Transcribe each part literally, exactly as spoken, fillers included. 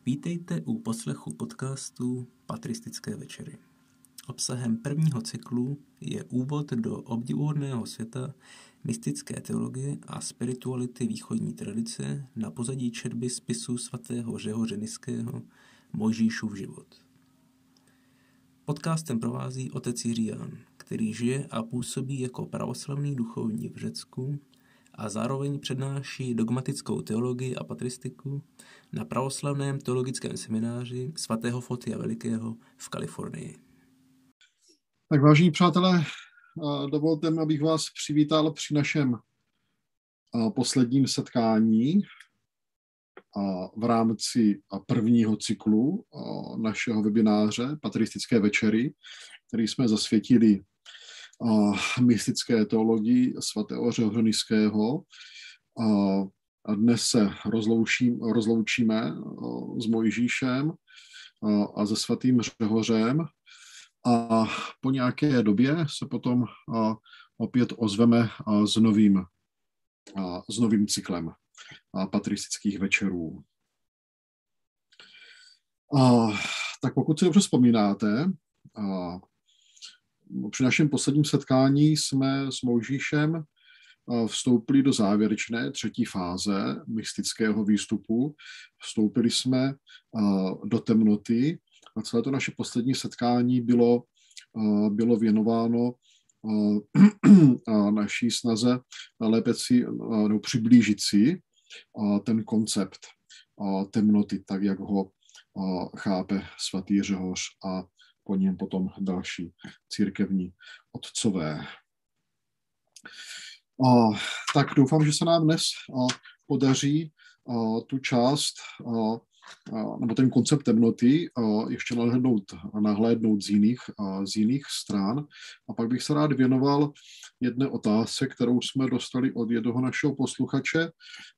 Vítejte u poslechu podcastu Patristické večery. Obsahem prvního cyklu je úvod do obdivuhodného světa mystické teologie a spirituality východní tradice na pozadí četby spisu svatého Řehoře Nyského Mojžíšův život. Podcastem provází otec Jiří Ján, který žije a působí jako pravoslavný duchovní v Řecku a zároveň přednáší dogmatickou teologii a patristiku na pravoslavném teologickém semináři svatého Fotia Velikého v Kalifornii. Tak vážení přátelé, dovolte mi, abych vás přivítal při našem posledním setkání v rámci prvního cyklu našeho webináře Patristické večery, který jsme zasvětili mystické teologii svatého Řehoře Nyského. A dnes se rozloučím, rozloučíme s Mojžíšem a se svatým Řehořem. A po nějaké době se potom opět ozveme s novým, s novým cyklem patristických večerů. A, tak pokud si dobře vzpomínáte, a, při našem posledním setkání jsme s Mojžíšem vstoupili do závěrečné třetí fáze mystického výstupu. Vstoupili jsme do temnoty a celé to naše poslední setkání bylo, bylo věnováno naší snaze lépe si nebo přiblížit si ten koncept temnoty, tak jak ho chápe svatý Řehoř a po něm potom další církevní otcové. Tak doufám, že se nám dnes podaří tu část nebo ten koncept temnoty ještě nahlédnout, nahlédnout z jiných, z jiných stran. A pak bych se rád věnoval jedné otázce, kterou jsme dostali od jednoho našeho posluchače,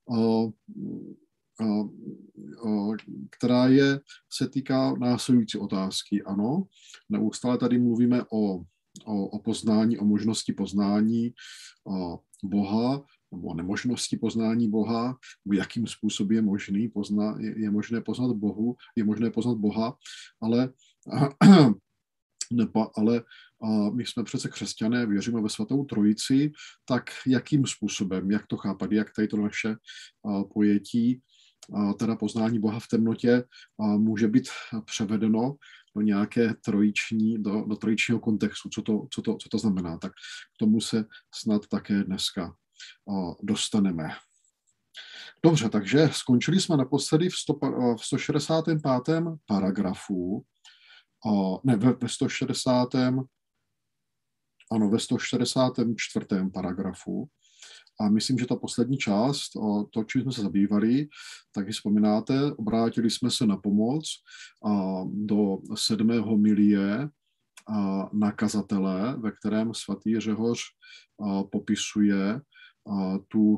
která je, se týká následující otázky. Ano, neustále tady mluvíme o, o, o poznání, o možnosti poznání o Boha, nebo nemožnosti poznání Boha, nebo jakým způsobem je možný pozna, je, je možné poznat Bohu, je možné poznat Boha, ale, nepa, ale a my jsme přece křesťané, věříme ve svatou trojici, tak jakým způsobem, jak to chápat, jak tady to naše a, pojetí, a, teda poznání Boha v temnotě a, může být převedeno do nějaké trojiční, do, do trojičního kontextu, co to, co, to, co to znamená. Tak k tomu se snad také dneska dostaneme. Dobře, takže skončili jsme naposledy v, sto, v sto šedesátém pátém paragrafu, ne, ve, ve sto šedesátém ano, ve sto šedesátém čtvrtém paragrafu. A myslím, že ta poslední část, to, čím jsme se zabývali, tak si vzpomínáte, obrátili jsme se na pomoc do sedmého milie na kazatele, ve kterém svatý Řehoř popisuje tu,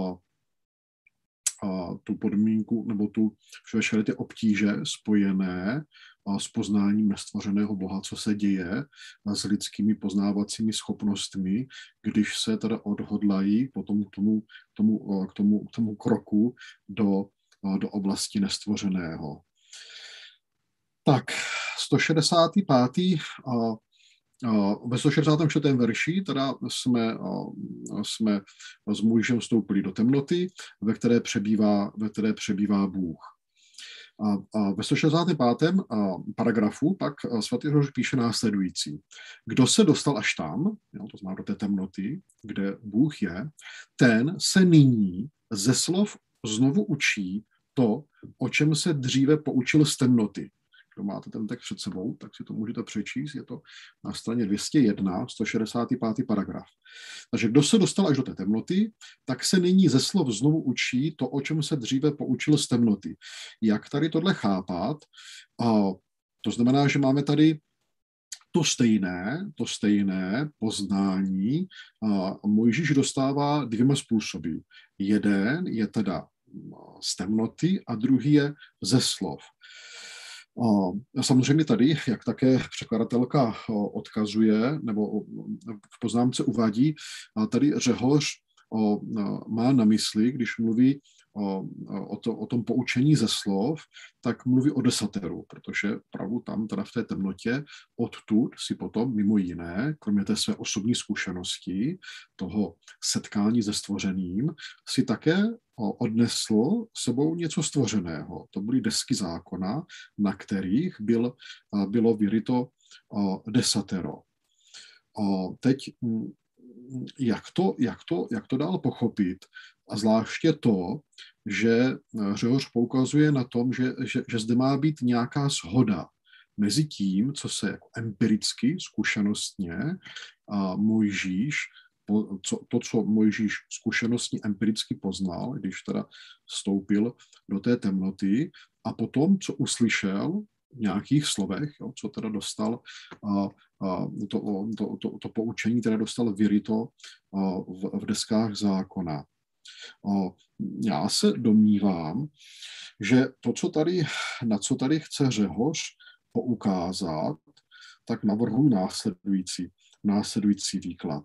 tu podmínku nebo tu veškeré ty obtíže spojené s poznáním nestvořeného Boha, co se děje s lidskými poznávacími schopnostmi, když se teda odhodlají potom k tomu, k tomu, k tomu, k tomu kroku do, do oblasti nestvořeného. Tak, sto šedesátý pátý Ve sto šedesátém čtvrtém verši teda jsme, jsme s Mojžíšem vstoupili do temnoty, ve které přebývá, ve které přebývá Bůh. A, a ve sto šedesátém pátém paragrafu pak svatý Řehoř píše následující. Kdo se dostal až tam, jo, to znamená do té temnoty, kde Bůh je, ten se nyní ze slov znovu učí to, o čem se dříve poučil z temnoty. Kdo máte ten text před sebou, tak si to můžete přečíst. Je to na straně dvě stě jedna, sto šedesátý pátý paragraf. Takže kdo se dostal až do té temnoty, tak se nyní ze slov znovu učí to, o čem se dříve poučil z temnoty. Jak tady tohle chápat? A to znamená, že máme tady to stejné, to stejné poznání. A Mojžíš dostává dvěma způsoby. Jeden je teda z temnoty a druhý je ze slov. A samozřejmě tady, jak také překladatelka odkazuje, nebo v poznámce uvádí, tady Řehoř má na mysli, když mluví o, o, to, o tom poučení ze slov, tak mluví o desateru, protože opravdu tam teda v té temnotě odtud si potom mimo jiné, kromě té své osobní zkušenosti, toho setkání se stvořeným, si také odnesl sebou něco stvořeného. To byly desky zákona, na kterých byl, bylo vyryto desatero. Teď jak to, jak to, jak to dál pochopit? A zvláště to, že Řehoř poukazuje na tom, že, že, že zde má být nějaká shoda mezi tím, co se jako empiricky, zkušenostně a Mojžíš, co, to, co Mojžíš zkušenostně empiricky poznal, když teda vstoupil do té temnoty, a potom, co uslyšel v nějakých slovech, jo, co teda dostal a, a to, to, to, to poučení, které dostal vyryto v, v deskách zákona. A já se domnívám, že to, co tady, na co tady chce Řehoř poukázat, tak navrhuji následující, následující výklad.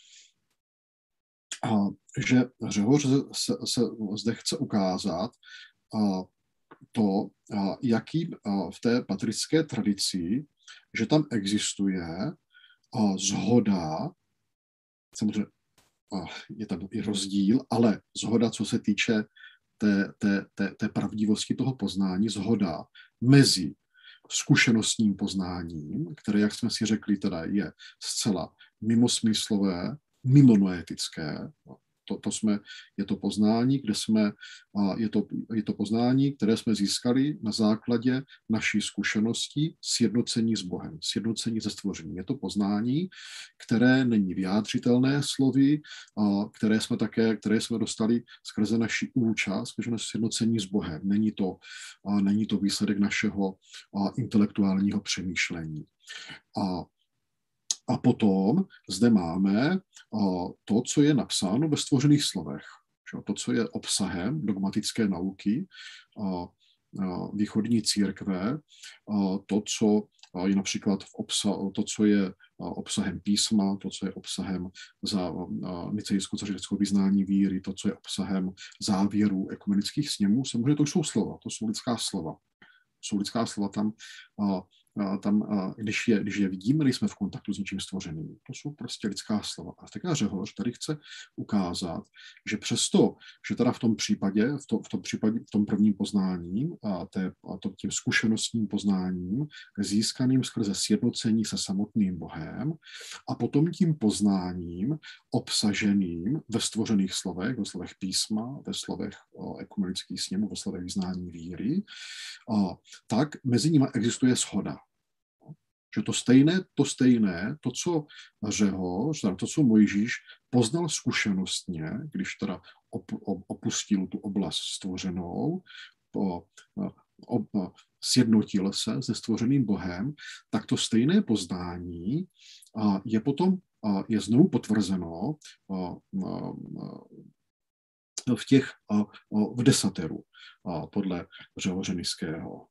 A že Řehoř se, se zde chce ukázat a to, jaký v té patrické tradici, že tam existuje shoda, samozřejmě je tam i rozdíl, ale shoda, co se týče té, té, té, té pravdivosti toho poznání, shoda mezi zkušenostním poznáním, které, jak jsme si řekli, teda je zcela mimosmyslové, mimonoetické. To, to jsme, je to poznání, kde jsme, je to, je to poznání, které jsme získali na základě naší zkušenosti sjednocení s Bohem, sjednocení se stvořením. Je to poznání, které není vyjádřitelné slovy, které jsme také, které jsme dostali skrze naši účast, skrze sjednocení s Bohem. Není to, není to výsledek našeho intelektuálního přemýšlení. A A potom zde máme to, co je napsáno ve stvořených slovech. To, co je obsahem dogmatické nauky východní církve, to, co je například v obsa- to, co je obsahem písma, to, co je obsahem za nicejsko-cařickou vyznání víry, to, co je obsahem závěrů ekumenických sněmů, samozřejmě to jsou slova, to jsou lidská slova. Jsou lidská slova tam, tam když, je, když je vidíme, nejsme v kontaktu s něčím stvořeným. To jsou prostě lidská slova. A tak Řehoř tady chce ukázat, že přesto, že teda v tom případě, v, to, v tom případě, v tom prvním poznáním, a té, a to, tím zkušenostním poznáním, získaným skrze sjednocení se samotným Bohem, a potom tím poznáním obsaženým ve stvořených slovech, ve slovech písma, ve slovech ekumenických sněmů, ve slovech vyznání víry, a tak mezi nimi existuje shoda. Že to stejné, to stejné, to, co Řehoř, to, co Mojžíš poznal zkušenostně, když teda op, op, opustil tu oblast stvořenou, po, op, sjednotil se se stvořeným Bohem, tak to stejné poznání je potom je znovu potvrzeno v těch v desateru podle Řehořenického.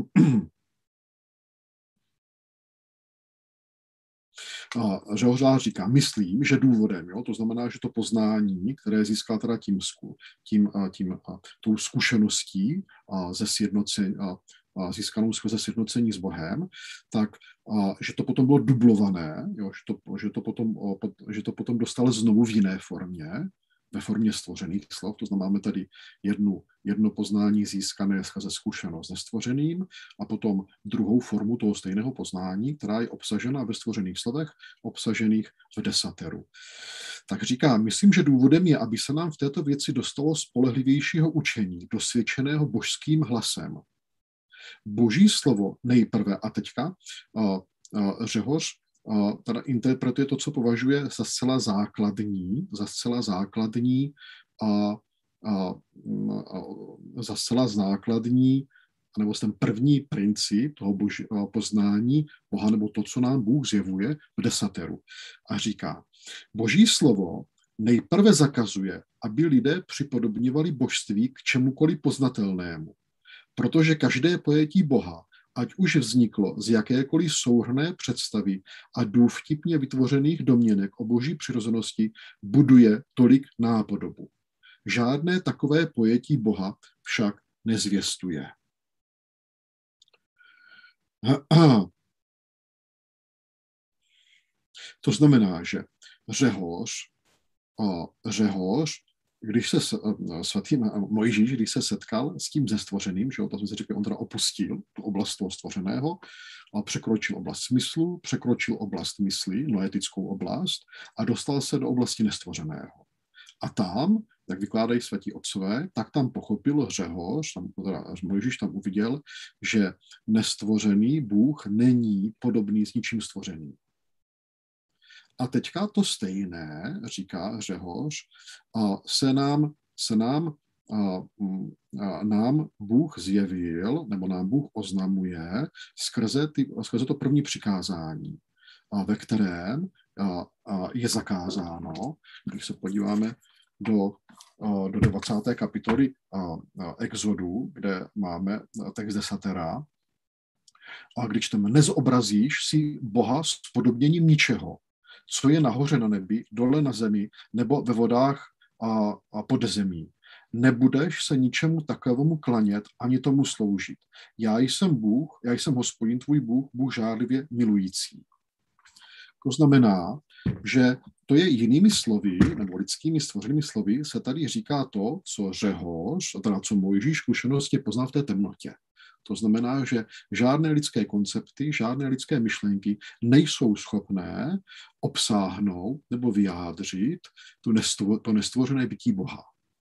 A Řehořář říká, myslím, že důvodem, jo, to znamená, že to poznání, které získal teda tím, tím, tím a, tou zkušeností a ze sjednocení, a, a získanou skrze sjednocení s Bohem, tak a, že to potom bylo dublované, jo, že, to, že, to potom, o, že to potom dostal znovu v jiné formě, ve formě stvořených slov, to znamená, máme tady jednu, jedno poznání získané skrze zkušenost se stvořeným a potom druhou formu toho stejného poznání, která je obsažena ve stvořených slovech, obsažených v desateru. Tak říká, myslím, že důvodem je, aby se nám v této věci dostalo spolehlivějšího učení, dosvědčeného božským hlasem. Boží slovo nejprve, a teďka uh, uh, Řehoř teda interpretuje to, co považuje za zcela základní, za zcela základní a, a, a za zcela základní, nebo ten první princip toho boži, poznání Boha, nebo to, co nám Bůh zjevuje v desateru. A říká, Boží slovo nejprve zakazuje, aby lidé připodobňovali božství k čemukoliv poznatelnému, protože každé pojetí Boha, ať už vzniklo z jakékoliv souhrnné představy a důvtipně vytvořených domněnek o boží přirozenosti, buduje tolik nápodobu. žádné takové pojetí Boha však nezvěstuje. To znamená, že Řehoř, Řehoř, když se svatý Mojžíš, když se setkal s tím zestvořeným, že to jsme si řekli, on teda opustil tu oblast toho stvořeného a překročil oblast smyslu, překročil oblast mysli, noetickou oblast a dostal se do oblasti nestvořeného. A tam, jak vykládají svatí otcové, tak tam pochopil Řehoř, tam, teda Mojžíš tam uviděl, že nestvořený Bůh není podobný s ničím stvořeným. A teďka to stejné, říká Řehoř, se nám, se nám, a, a, nám Bůh zjevil, nebo nám Bůh oznamuje skrze, ty, skrze to první přikázání, a ve kterém a, a je zakázáno, když se podíváme do, a, do dvacáté kapitoly a, a Exodu, kde máme text desatera, a když tam nezobrazíš si Boha s podobněním ničeho, co je nahoře na nebi, dole na zemi, nebo ve vodách a, a pod zemí. Nebudeš se ničemu takovému klanět, ani tomu sloužit. Já jsem Bůh, já jsem Hospodin, tvůj Bůh, Bůh žádlivě milující. To znamená, že to je jinými slovy, nebo lidskými stvořenými slovy, se tady říká to, co Řehoř, teda co Mojžíš zkušenostně poznal v té temnotě. To znamená, že žádné lidské koncepty, žádné lidské myšlenky nejsou schopné obsáhnout nebo vyjádřit tu nestvo, to nestvořené bytí Boha.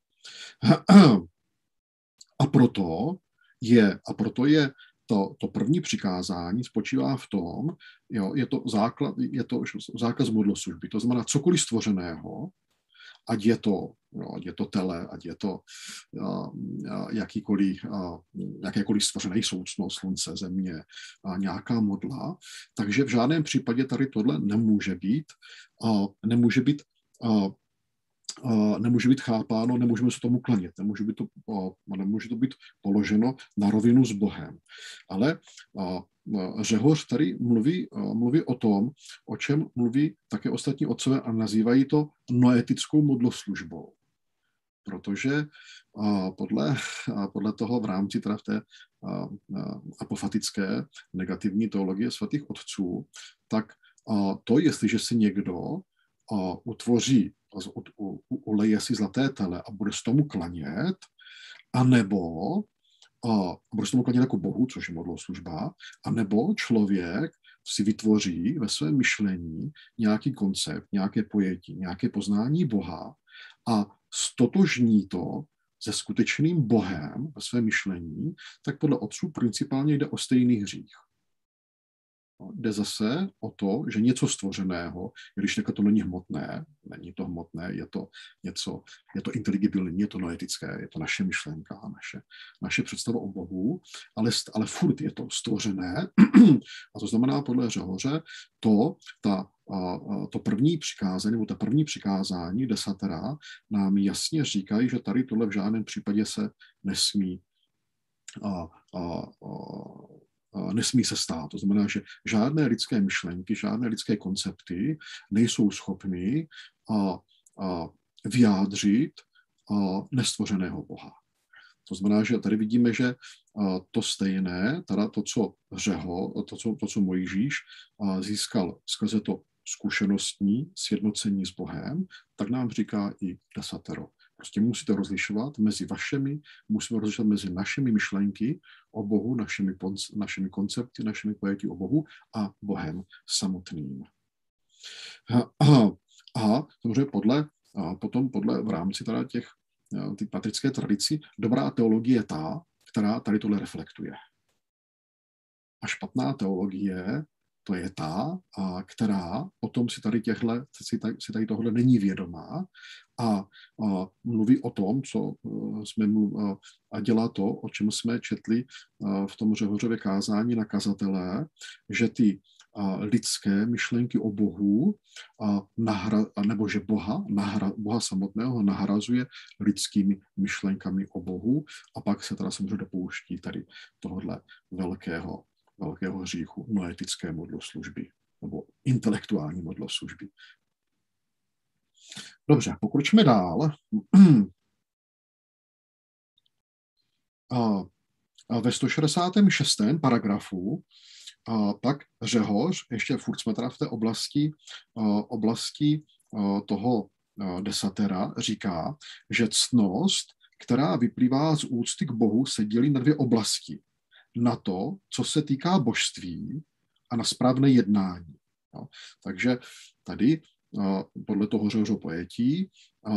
A proto je, a proto je to, to první přikázání spočívá v tom, jo, je to základ, je to zákaz modloslužby. To znamená cokoliv stvořeného, ať je to, jo, ať je to tele, ať je to uh, jakýkoliv, uh, jakékoliv stvořené soucno, slunce, země, uh, nějaká modla. Takže v žádném případě tady tohle nemůže být, uh, nemůže být, uh, uh, nemůže být chápáno, nemůžeme se tomu klanět, nemůže, být to, uh, nemůže to být položeno na rovinu s Bohem. Ale uh, Řehoř tady mluví, mluví o tom, o čem mluví také ostatní otcové a nazývají to noetickou modloslužbou. Protože podle, podle toho v rámci teda v té apofatické negativní teologie svatých otců, tak to, jestliže si někdo utvoří, uleje si zlaté tele a bude s tomu klanět, anebo a bude se tomu klanět jako Bohu, což je modloslužba, anebo člověk si vytvoří ve svém myšlení nějaký koncept, nějaké pojetí, nějaké poznání Boha a stotožní to se skutečným Bohem ve svém myšlení, tak podle otců principálně jde o stejný hřích. Jde zase o to, že něco stvořeného, když to není hmotné, není to hmotné, je to něco, je to inteligibilní, je to noetické, je to naše myšlenka, naše, naše představa o Bohu, ale, ale furt je to stvořené. A to znamená podle Řehoře to, ta, to první přikázání, nebo ta první přikázání desatera nám jasně říkají, že tady tohle v žádném případě se nesmí a, a, a, nesmí se stát. To znamená, že žádné lidské myšlenky, žádné lidské koncepty nejsou schopny a, a vyjádřit a nestvořeného Boha. To znamená, že tady vidíme, že to stejné, teda to, co Řeho, to, co, to, co Mojžíš získal skrze to zkušenostní sjednocení s Bohem, tak nám říká i desatero. Prostě musíte rozlišovat mezi vašimi, musíme rozlišovat mezi našimi myšlenky o Bohu, našimi, našimi koncepty, našimi pojetí o Bohu a Bohem samotným. A, a, a samozřejmě podle, a potom podle v rámci teda těch ty patrické tradici, dobrá teologie je ta, která tady tohle reflektuje. A špatná teologie to je ta, a která potom si tady, těhle, si tady, si tady tohle není vědomá a, a mluví o tom, co jsme mluv, a dělá to, o čem jsme četli v tom Řehořově kázání na kazatelé, že ty a lidské myšlenky o Bohu, a nahra, nebo že Boha, nahra, Boha samotného nahrazuje lidskými myšlenkami o Bohu a pak se teda samozřejmě dopouští tady tohohle velkého velkého hříchu, noetické modloslužby nebo intelektuální modloslužby. Dobře, pokročíme dál. A, a ve sto šedesátém šestém paragrafu a pak Řehoř, ještě furt jsme teda v té oblasti, oblasti toho desatera, říká, že ctnost, která vyplývá z úcty k Bohu, se dělí na dvě oblasti. Na to, co se týká božství, a na správné jednání. No, takže tady podle toho Řehořova pojetí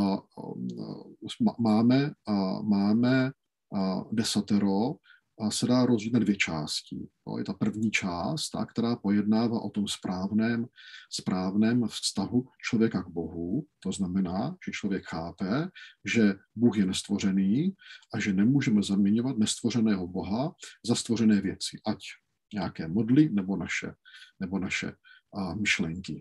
máme, máme desatero a se dá rozdělit na dvě části. Je ta první část, ta, která pojednává o tom správném, správném vztahu člověka k Bohu. To znamená, že člověk chápe, že Bůh je nestvořený a že nemůžeme zaměňovat nestvořeného Boha za stvořené věci, ať nějaké modly nebo naše, nebo naše a, myšlenky.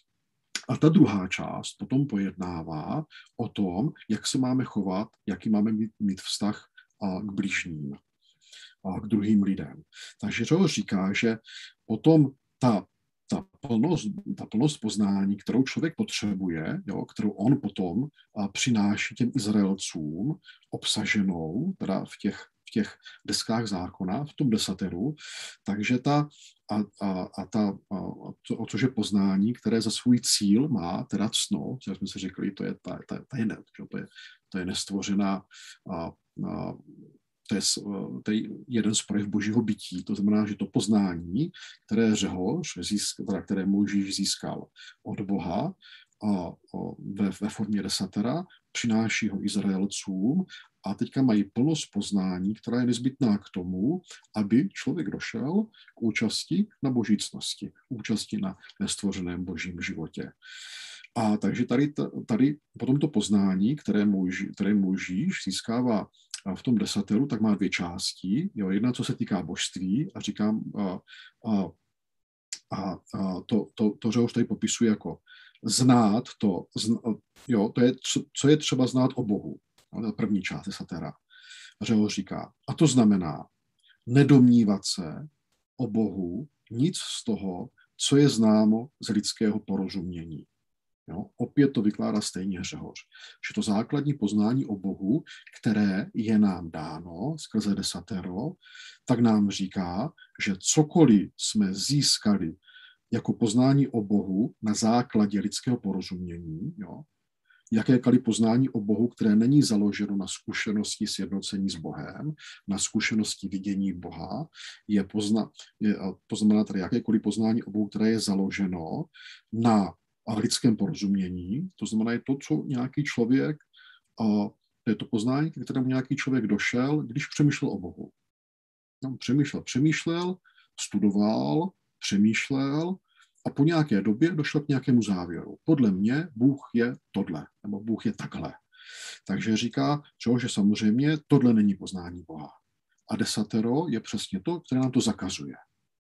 A ta druhá část potom pojednává o tom, jak se máme chovat, jaký máme mít, mít vztah a, k bližním, a k druhým lidem. Takže Řehoř říká, že potom ta, ta, plnost, ta plnost poznání, kterou člověk potřebuje, jo, kterou on potom a, přináší těm Izraelcům obsaženou, teda v těch v těch deskách zákona, v tom desateru, takže ta, a, a, a ta, a to, o což je poznání, které za svůj cíl má, teda ctnost, jak jsme si řekli, to je, ta, ta, ta je, ne, to je, to je nestvořená, a, a, to, je, to je jeden z projev božího bytí, to znamená, že to poznání, které Řehoř, získal, které Mojžíš získal od Boha, a ve, ve formě desatera, přináší ho Izraelcům a teďka mají plnost poznání, která je nezbytná k tomu, aby člověk došel k účasti na boží ctnosti, účasti na nestvořeném božím životě. A takže tady, tady potom to poznání, které Mojžíš, které Mojžíš získává v tom desateru, tak má dvě části. Jo, jedna, co se týká božství, a říkám, a, a, a, a to, to, to, že už tady popisuje jako znát to, zna, jo, to je, co je třeba znát o Bohu. To první část desatera. Řehoř říká, a to znamená nedomnívat se o Bohu nic z toho, co je známo z lidského porozumění. Jo? Opět to vykládá stejně Řehoř, že to základní poznání o Bohu, které je nám dáno skrze desatero, tak nám říká, že cokoliv jsme získali jako poznání o Bohu na základě lidského porozumění, jo, jakékoliv poznání o Bohu, které není založeno na zkušenosti sjednocení s Bohem, na zkušenosti vidění Boha, je, pozna, je to znamená tady jakékoliv poznání o Bohu, které je založeno na lidském porozumění, to znamená je to, co nějaký člověk, to je to poznání, k kterému nějaký člověk došel, když přemýšlel o Bohu. No, přemýšlel, přemýšlel, studoval, přemýšlel a po nějaké době došel k nějakému závěru. Podle mě Bůh je tohle, nebo Bůh je takhle. Takže říká, že samozřejmě tohle není poznání Boha. A desatero je přesně to, které nám to zakazuje.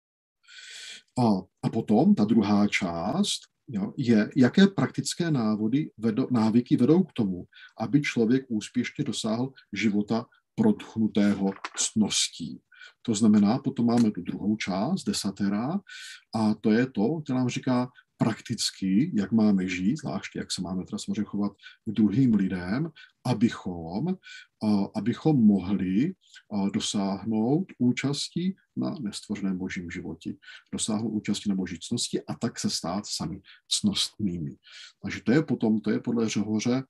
A, a potom ta druhá část jo, je, jaké praktické návody vedo, návyky vedou k tomu, aby člověk úspěšně dosáhl života protchnutého ctností. To znamená, potom máme tu druhou část, desatera, a to je to, které nám říká prakticky, jak máme žít, zvláště jak se máme teda samozřejmě chovat k druhým lidem, abychom, abychom mohli dosáhnout účasti na nestvořeném božím životě, dosáhnout účasti na boží ctnosti a tak se stát sami ctnostnými. Takže to je potom, to je podle Řehoře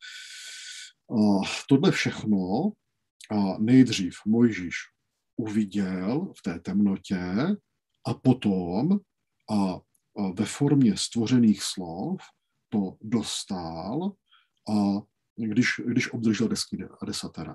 tohle všechno nejdřív Mojžíš uviděl v té temnotě a potom a, a ve formě stvořených slov to dostal, a když, když obdržel desky desatera.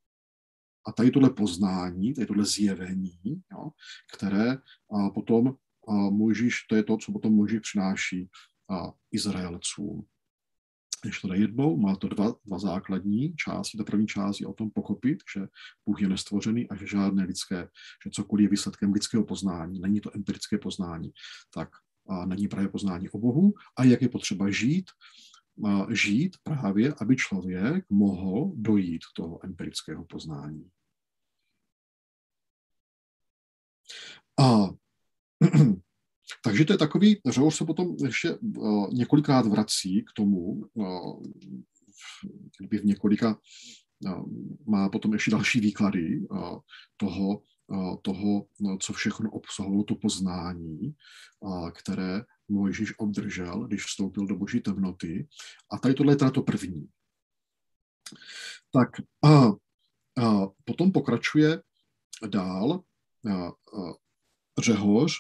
A tady tohle poznání, tady tohle zjevení, jo, které a potom a Mojžíš, to je to, co potom Mojžíš přináší a Izraelcům. Když to jednou, má to dva, dva základní části. Ta první část je o tom pochopit, že Bůh je nestvořený a že žádné lidské, že cokoliv je výsledkem lidského poznání, není to empirické poznání, tak a není právě poznání o Bohu a jak je potřeba žít, a žít právě, aby člověk mohl dojít k toho empirického poznání. A takže to je takový, Řehoř se potom ještě uh, několikrát vrací k tomu, uh, v několika, má potom ještě další výklady toho, toho, co všechno obsahovalo to poznání, které Mojžíš obdržel, když vstoupil do boží temnoty. A tady tohle je teda to první. Tak a, a potom pokračuje dál a, a, Řehoř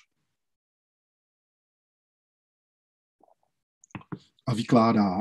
a vykládá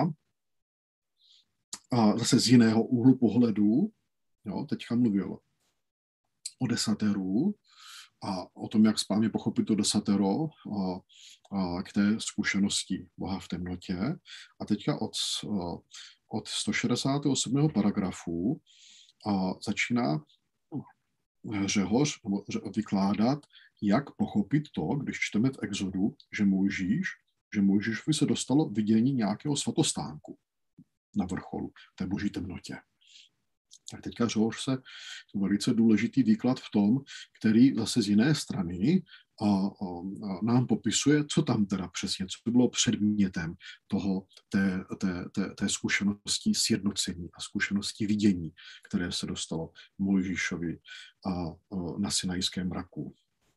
a zase z jiného úhlu pohledu, jo, teďka mluvil o desateru a o tom, jak správně pochopit to desatero a, a k té zkušenosti Boha v temnotě. A teďka od, od sto šedesátého sedmého paragrafu a začíná Řehoř vykládat, jak pochopit to, když čteme v Exodu, že Mojžíš, že Mojžíšovi se dostalo vidění nějakého svatostánku na vrcholu té boží temnotě. Tak teďka Řehoř se velice důležitý výklad v tom, který zase z jiné strany a, a, a nám popisuje, co tam teda přesně, co bylo předmětem toho, té, té, té, té zkušenosti sjednocení a zkušenosti vidění, které se dostalo Mojžíšovi a, a na Sinajském mraku.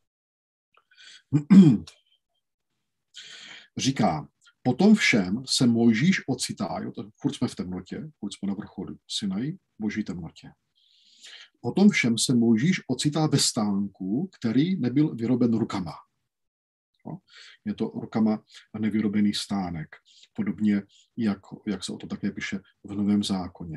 Říká, potom všem se Mojžíš ocitá, jo, tak furt jsme v temnotě, furt jsme na vrcholu Sinaji, boží temnotě. Potom všem se Mojžíš ocitá ve stánku, který nebyl vyroben rukama. Jo. Je to rukama nevyrobený stánek, podobně jak, jak se o to také píše v Novém zákoně.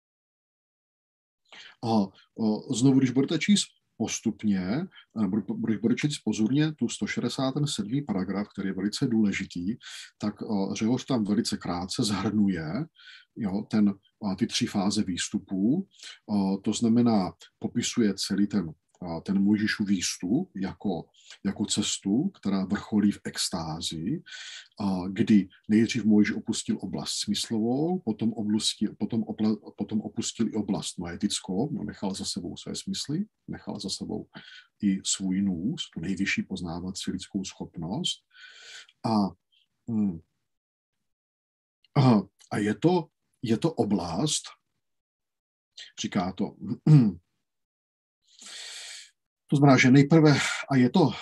A, a znovu, když budete číst postupně, když budete číst pozorně tu sto šedesátý sedmý paragraf, který je velice důležitý, tak Řehoř tam velice krátce zhrnuje, jo, ten, ty tři fáze výstupů. To znamená, popisuje celý ten, ten Mojžíšův výstup jako, jako cestu, která vrcholí v extázi, kdy nejdřív Mojžíš opustil oblast smyslovou, potom, oblustil, potom, obla, potom opustil i oblast noetickou, no, nechal za sebou své smysly, nechal za sebou i svůj nůz, tu nejvyšší poznávací lidskou schopnost. A, hm, a, a je, to, je to oblast, říká to, hm, to znamená, že nejprve, a je to,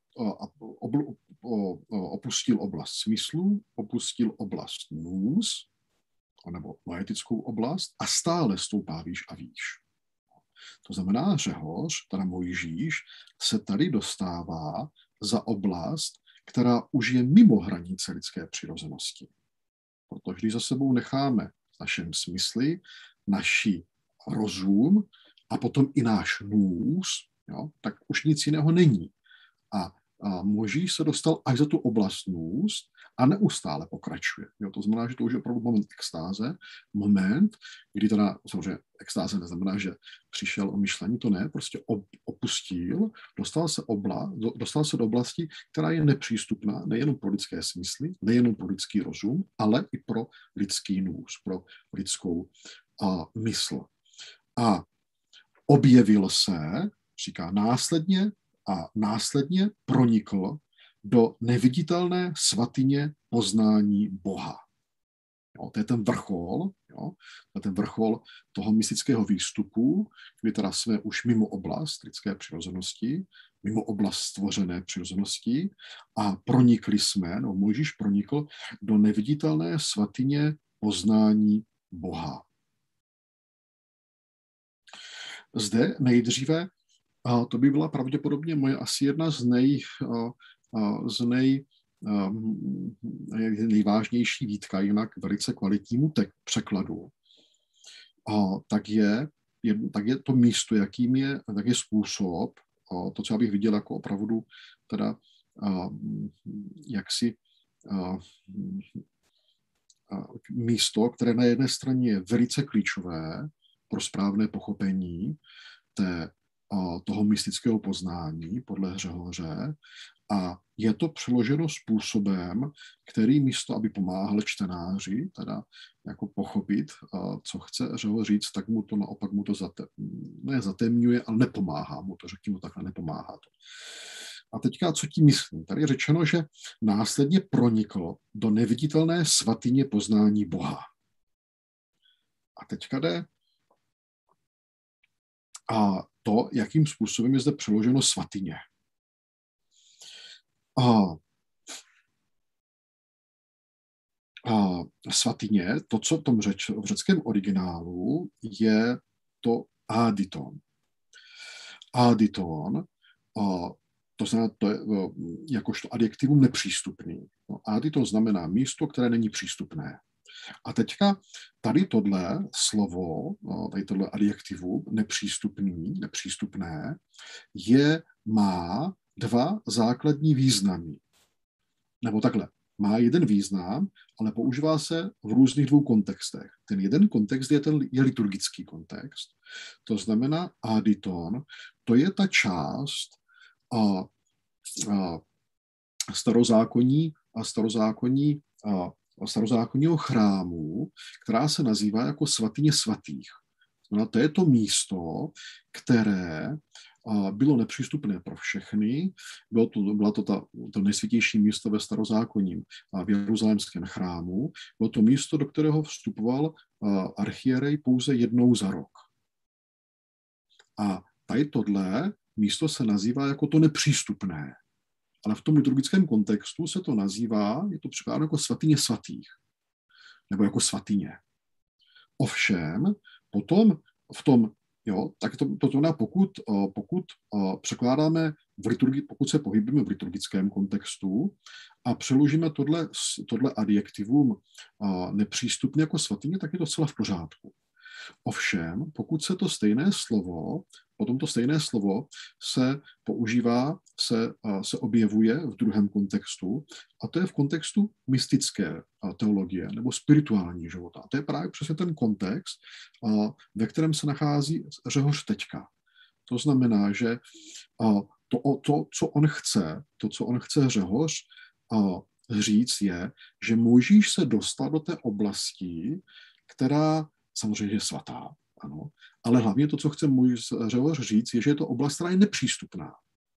opustil oblast smyslu, opustil oblast nůz, nebo noetickou oblast a stále stoupá výš a výš. To znamená, Řehoř, teda Mojžíš, se tady dostává za oblast, která už je mimo hranice lidské přirozenosti. Protože když za sebou necháme v našem smysli, naši rozum a potom i náš nůz, jo, tak už nic jiného není. A, a Mojžíš se dostal až za tu oblast nůz a neustále pokračuje. Jo, to znamená, že to už je opravdu moment extáze, moment, kdy teda, samozřejmě extáze neznamená, že přišel o myšlení, to ne, prostě opustil, dostal se, obla, dostal se do oblasti, která je nepřístupná nejenom pro lidské smysly, nejenom pro lidský rozum, ale i pro lidský nůz, pro lidskou a, mysl. A objevil se, říká následně a následně pronikl do neviditelné svatyně poznání Boha. Jo, to je ten vrchol, jo, to je ten vrchol toho mystického výstupu, kdy teda jsme už mimo oblast lidské přirozenosti, mimo oblast stvořené přirozenosti a pronikli jsme, no Mojžíš pronikl do neviditelné svatyně poznání Boha. Zde nejdříve, a to by byla pravděpodobně moje asi jedna z, nej, z nej, nejvážnější výtka, jinak velice kvalitnímu tek, překladu, a tak, je, je, tak je to místo, jakým je, tak je způsob, a to, co já bych viděl jako opravdu teda a, jaksi a, a, místo, které na jedné straně je velice klíčové pro správné pochopení té, toho mystického poznání podle Řehoře a je to přeloženo způsobem, který místo, aby pomáhal čtenáři, teda jako pochopit, co chce Řehoř říct, tak mu to naopak mu to zate, ne zatemňuje, ale nepomáhá mu to, řekni mu takhle, nepomáhá to. A teďka, co tím myslím? Tady je řečeno, že následně pronikl do neviditelné svatyně poznání Boha. A teďka jde a to, jakým způsobem je zde přeloženo svatyně. A, a svatyně, to, co v tom řeč, v řeckém originálu, je to aditon. Aditon, a to znamená, to je jakožto adjektivum nepřístupný. No, aditon znamená místo, které není přístupné. A teďka tady tohle slovo, tady tohle adjektivum nepřístupný, nepřístupné, je, má dva základní významy. Nebo takhle, má jeden význam, ale používá se v různých dvou kontextech. Ten jeden kontext je, ten, je liturgický kontext. To znamená aditon, to je ta část a, a starozákonní a starozákonní a starozákonního chrámu, která se nazývá jako svatyně svatých. No, to je to místo, které bylo nepřístupné pro všechny. Bylo to, byla to ta, to nejsvětější místo ve starozákonním v jeruzalémském chrámu. Bylo to místo, do kterého vstupoval archierej pouze jednou za rok. A tady tohle místo se nazývá jako to nepřístupné. Ale v tom liturgickém kontextu se to nazývá, je to překládáno jako svatyně svatých, nebo jako svatyně. Ovšem, potom v tom, jo, tak to, to znamená, pokud, pokud překládáme v liturgii, pokud se pohybujeme v liturgickém kontextu a přeložíme tohle, tohle adjektivum nepřístupně jako svatyně, tak je to celá v pořádku. Ovšem, pokud se to stejné slovo, potom to stejné slovo se používá, se, se objevuje v druhém kontextu, a to je v kontextu mystické teologie nebo spirituální života. A to je právě přesně ten kontext, ve kterém se nachází Řehoř teďka. To znamená, že to, to, co on chce, to, co on chce Řehoř říct, je, že Mojžíš se dostal do té oblasti, která samozřejmě je svatá, ano, ale hlavně to, co chce můj Řehoř říct, je, že je to oblast, která je nepřístupná.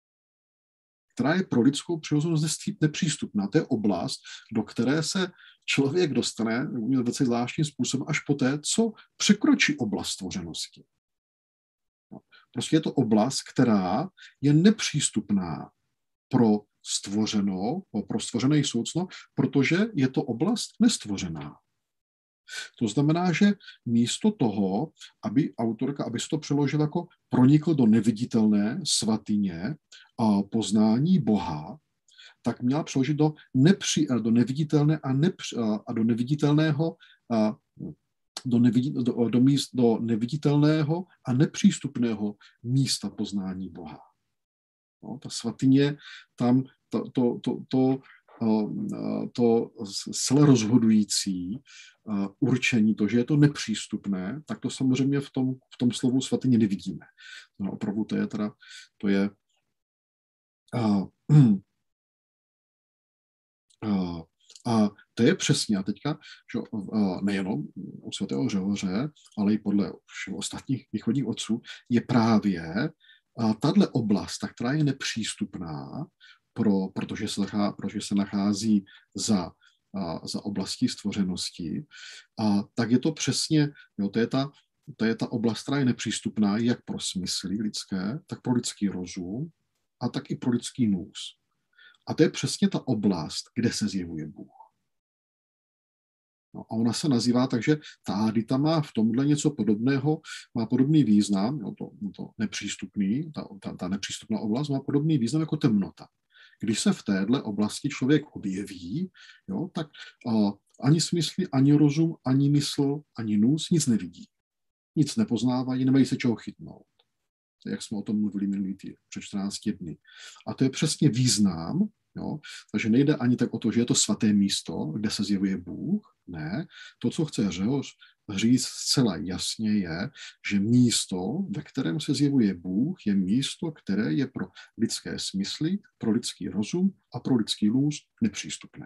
Která je pro lidskou přirozenost nepřístupná. To je oblast, do které se člověk dostane velice zvláštním způsobem až poté, co překročí oblast stvořenosti. No, prostě je to oblast, která je nepřístupná pro stvořenou, pro stvořené soucno, protože je to oblast nestvořená. To znamená, že místo toho, aby autorka, aby se to přeložila jako pronikl do neviditelné svatyně a poznání Boha, tak měla přeložit do, nepři, do neviditelné a, nepři, a do neviditelného a do, nevidit, do, do, míst, do neviditelného a nepřístupného místa poznání Boha. No, ta svatyně tam to, to, to, to to zcela rozhodující určení, to, že je to nepřístupné, tak to samozřejmě v tom, v tom slovu svatyně nevidíme. No, opravdu to je teda, to je a, a, a to je přesně, a teďka, že nejenom u svatého Řehoře, ale i podle všech ostatních východních otců, je právě tahle oblast, ta, která je nepřístupná, Pro, protože, se nachází, protože se nachází za, a, za oblastí stvořenosti. A tak je to přesně, jo, to, je ta, to je ta oblast, která je nepřístupná jak pro smysly lidské, tak pro lidský rozum a tak i pro lidský nůz. A to je přesně ta oblast, kde se zjevuje Bůh. No, a ona se nazývá tak, že ta adita má v tomhle něco podobného, má podobný význam, jo, to, to nepřístupný, ta, ta, ta nepřístupná oblast má podobný význam jako temnota. Když se v téhle oblasti člověk objeví, jo, tak uh, ani smysly, ani rozum, ani mysl, ani nůz nic nevidí. Nic nepoznávají, nemají se čeho chytnout. Jak jsme o tom mluvili minulý týden, před čtrnácti dny. A to je přesně význam, jo, takže nejde ani tak o to, že je to svaté místo, kde se zjevuje Bůh, ne. To, co chce Řehoř říct zcela jasně, je, že místo, ve kterém se zjevuje Bůh, je místo, které je pro lidské smysly, pro lidský rozum a pro lidský nůz nepřístupné.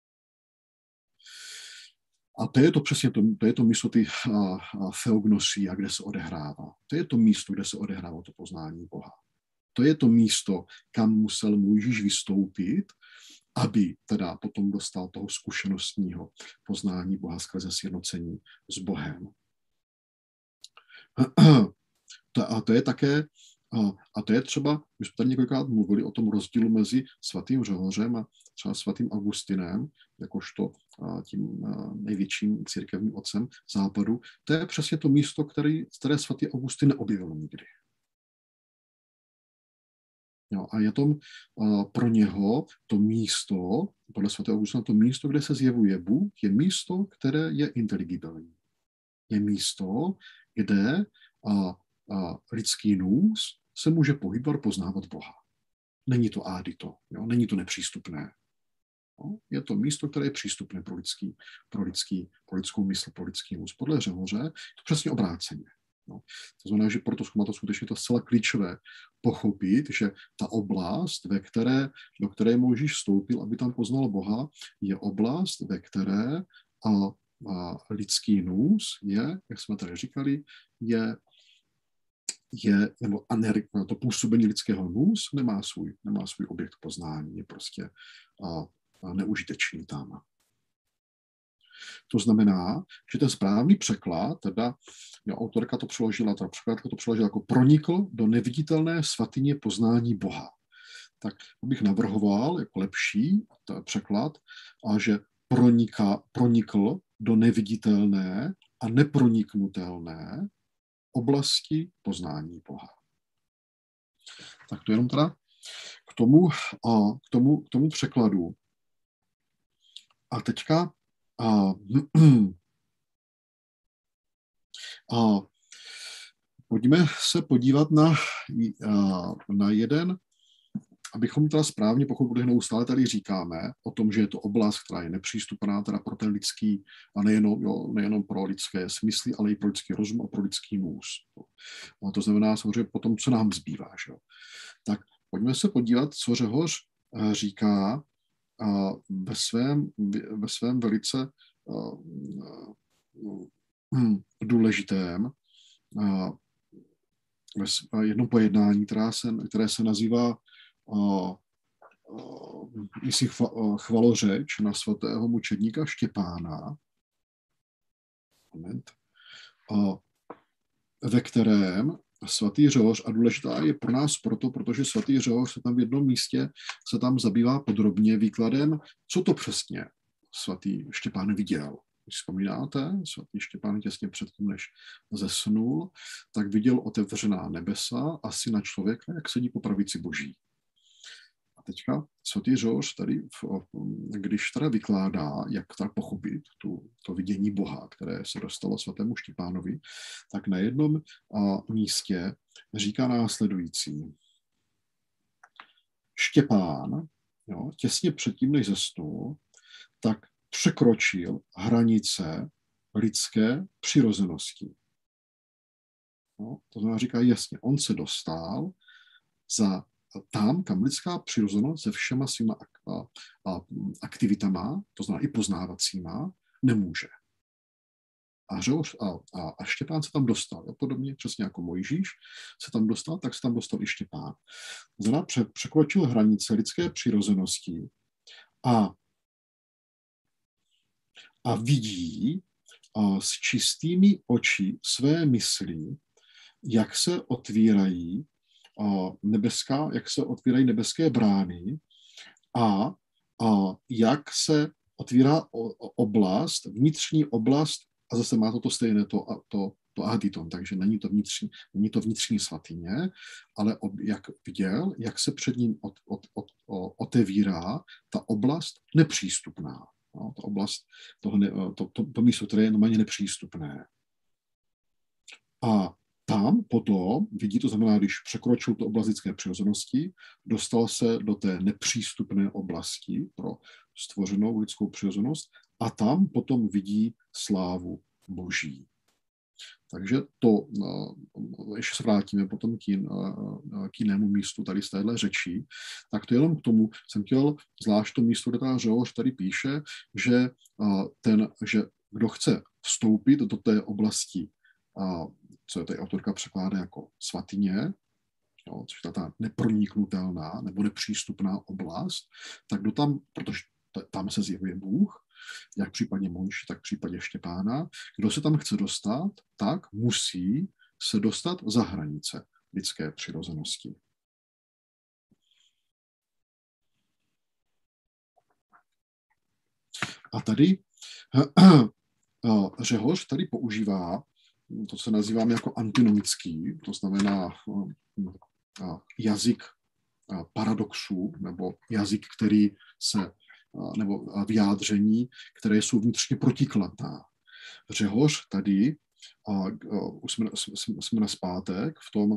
A to je to přesně to, to, je to místo ty theognosia, kde se odehrává. To je to místo, kde se odehrává to poznání Boha. To je to místo, kam musel Mojžíš vystoupit, aby teda potom dostal toho zkušenostního poznání Boha skrze sjednocení s Bohem. to, a to je také, a, a to je třeba, my jsme tady několikrát mluvili o tom rozdílu mezi svatým Řehořem a třeba svatým Augustinem, jakožto a, tím a, největším církevním otcem západu. To je přesně to místo, který, které svatý Augustin neobjevil nikdy. Jo, a je to uh, pro něho to místo, podle svatého Augustina, to místo, kde se zjevuje Bůh, je místo, které je inteligibilní. Je místo, kde uh, uh, lidský nůz se může pohybovat, poznávat Boha. Není to ádito, jo? Není to nepřístupné. Jo? Je to místo, které je přístupné pro, lidský, pro, lidský, pro lidskou mysl, pro lidský nůz. Podle Řehoře to přesně obráceně. No. To znamená, že proto má to skutečně to zcela klíčové pochopit, že ta oblast, ve které, do které Mojžíš vstoupil, aby tam poznal Boha, je oblast, ve které a, a lidský nůz je, jak jsme tady říkali, je, je nebo to působení lidského nůz nemá svůj, nemá svůj objekt poznání, je prostě a, a neužitečný tam. To znamená, že ten správný překlad, teda jo, autorka to přeložila, teda překladka to přeložila jako pronikl do neviditelné svatyně poznání Boha. Tak bych navrhoval jako lepší překlad, a že proniká, pronikl do neviditelné a neproniknutelné oblasti poznání Boha. Tak to jenom teda k tomu, a k tomu, k tomu překladu. A teďka A, a pojďme se podívat na, na jeden, abychom teda správně pochopili, neustále tady říkáme o tom, že je to oblast, která je nepřístupná teda pro ten lidský, a nejenom, jo, nejenom pro lidské smysly, ale i pro lidský rozum a pro lidský nůz. A to znamená samozřejmě potom, co nám zbývá. Že? Tak pojďme se podívat, co Řehoř říká ve svém, ve svém velice důležitém ve jednom pojednání, která se, které se nazývá myslím, chvalořeč na svatého mučedníka Štěpána, moment, ve kterém svatý Řehoř, a důležitá je pro nás proto, protože svatý Řehoř se tam v jednom místě se tam zabývá podrobně výkladem, co to přesně svatý Štěpán viděl. Když vzpomínáte, svatý Štěpán těsně předtím, než zesnul, tak viděl otevřená nebesa a syna člověka, jak sedí po pravici Boží. A teďka svatý Řehoř tady, když teda vykládá, jak teda pochopit tu, to vidění Boha, které se dostalo svatému Štěpánovi, tak na jednom a, místě říká následující. Štěpán, jo, těsně předtím, než zesnul, tak překročil hranice lidské přirozenosti. No, to znamená, říká jasně, on se dostal za tam, kam lidská přirozenost se všema svýma aktivitama, to znamená i poznávacíma, nemůže. A, Řehoř, a, a, a Štěpán se tam dostal, jo, podobně přesně jako Mojžíš se tam dostal, tak se tam dostal i Štěpán. Znamená, pře, překročil hranice lidské přirozenosti a, a vidí a s čistými oči své mysli, jak se otvírají nebeská, jak se otvírají nebeské brány a, a jak se otvírá oblast, vnitřní oblast, a zase má to to stejné, to, to, to aditon, takže není to vnitřní, není to vnitřní svatyně, ale ob, jak viděl, jak se před ním od, od, od, otevírá ta oblast nepřístupná. No, ta oblast, toho ne, to, to, to místo, které je normálně nepřístupné. A tam potom vidí, to znamená, když překročil tu oblast lidské přirozenosti, dostal se do té nepřístupné oblasti pro stvořenou lidskou přirozenost a tam potom vidí slávu Boží. Takže to, ještě se vrátíme potom k, jin, k jinému místu tady z téhle řeči, tak to jenom k tomu jsem chtěl zvlášť to místo, kde ta Řehoř tady píše, že, ten, že kdo chce vstoupit do té oblasti, co je tady autorka překládá jako svatyně, jo, což je ta neproniknutelná nebo nepřístupná oblast, tak kdo tam, protože tam se zjevuje Bůh, jak v případě Mojžíše, tak v případě Štěpána, kdo se tam chce dostat, tak musí se dostat za hranice lidské přirozenosti. A tady Řehoř tady používá to, co nazýváme jako antinomický, to znamená jazyk paradoxů, nebo jazyk, který se, nebo vyjádření, které jsou vnitřně protikladná. Řehoř tady, už jsme, jsme, jsme na zpátek, v tom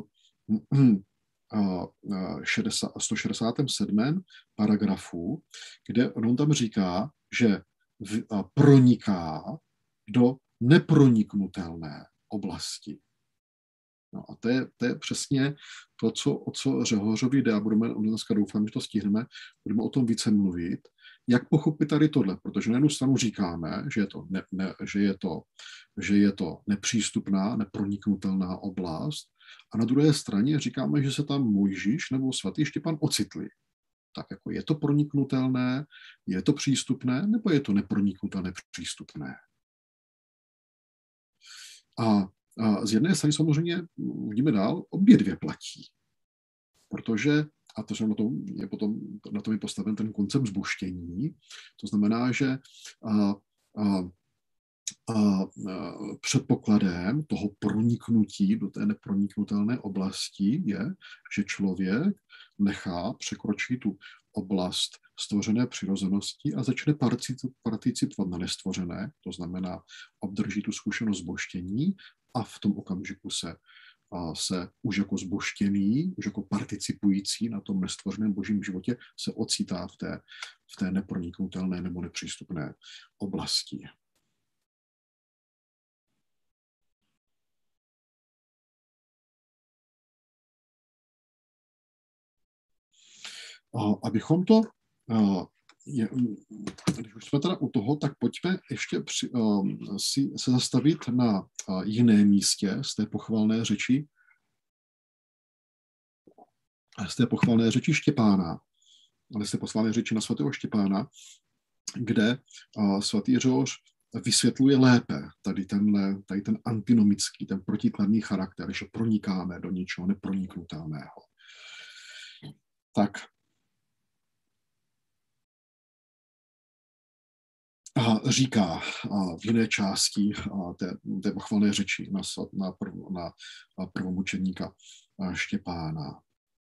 sto šedesátém sedmém paragrafu, kde on tam říká, že proniká do neproniknutelné oblasti. No a to je, to je přesně to, co, o co Řehořovi jde a budeme, dneska doufám, že to stihneme, budeme o tom více mluvit. Jak pochopit tady tohle? Protože na jednu stranu říkáme, že je to, ne, ne, že je to, že je to nepřístupná, neproniknutelná oblast a na druhé straně říkáme, že se tam Mojžíš nebo svatý Štěpán ocitli. Tak jako je to proniknutelné, je to přístupné, nebo je to neproniknutelné, nepřístupné? A, a z jedné strany samozřejmě vidíme dál, obě dvě platí. Protože, a to na tom je potom na tom je postaven ten koncept zbožštění, to znamená, že a, a, a, předpokladem toho proniknutí do té neproniknutelné oblasti je, že člověk nechá překročit tu oblast stvořené přirozenosti a začne participovat na nestvořené, to znamená obdrží tu zkušenost zbožštění a v tom okamžiku se, se už jako zbožštěný, už jako participující na tom nestvořeném božím životě se ocitá v té, v té neproniknutelné nebo nepřístupné oblasti. Abychom to, je, když už jsme teda u toho, tak pojďme ještě při, si, se zastavit na jiné místě z té pochvalné řeči, z té pochvalné řeči Štěpána, ale z té pochvalné řeči na svatého Štěpána, kde svatý Řehoř vysvětluje lépe tady, tenhle, tady ten antinomický, ten protikladný charakter, že pronikáme do něčeho neproniknutelného. Tak a říká v jiné části té, té pochvalné řeči na, na, prv, na prvomučedníka Štěpána.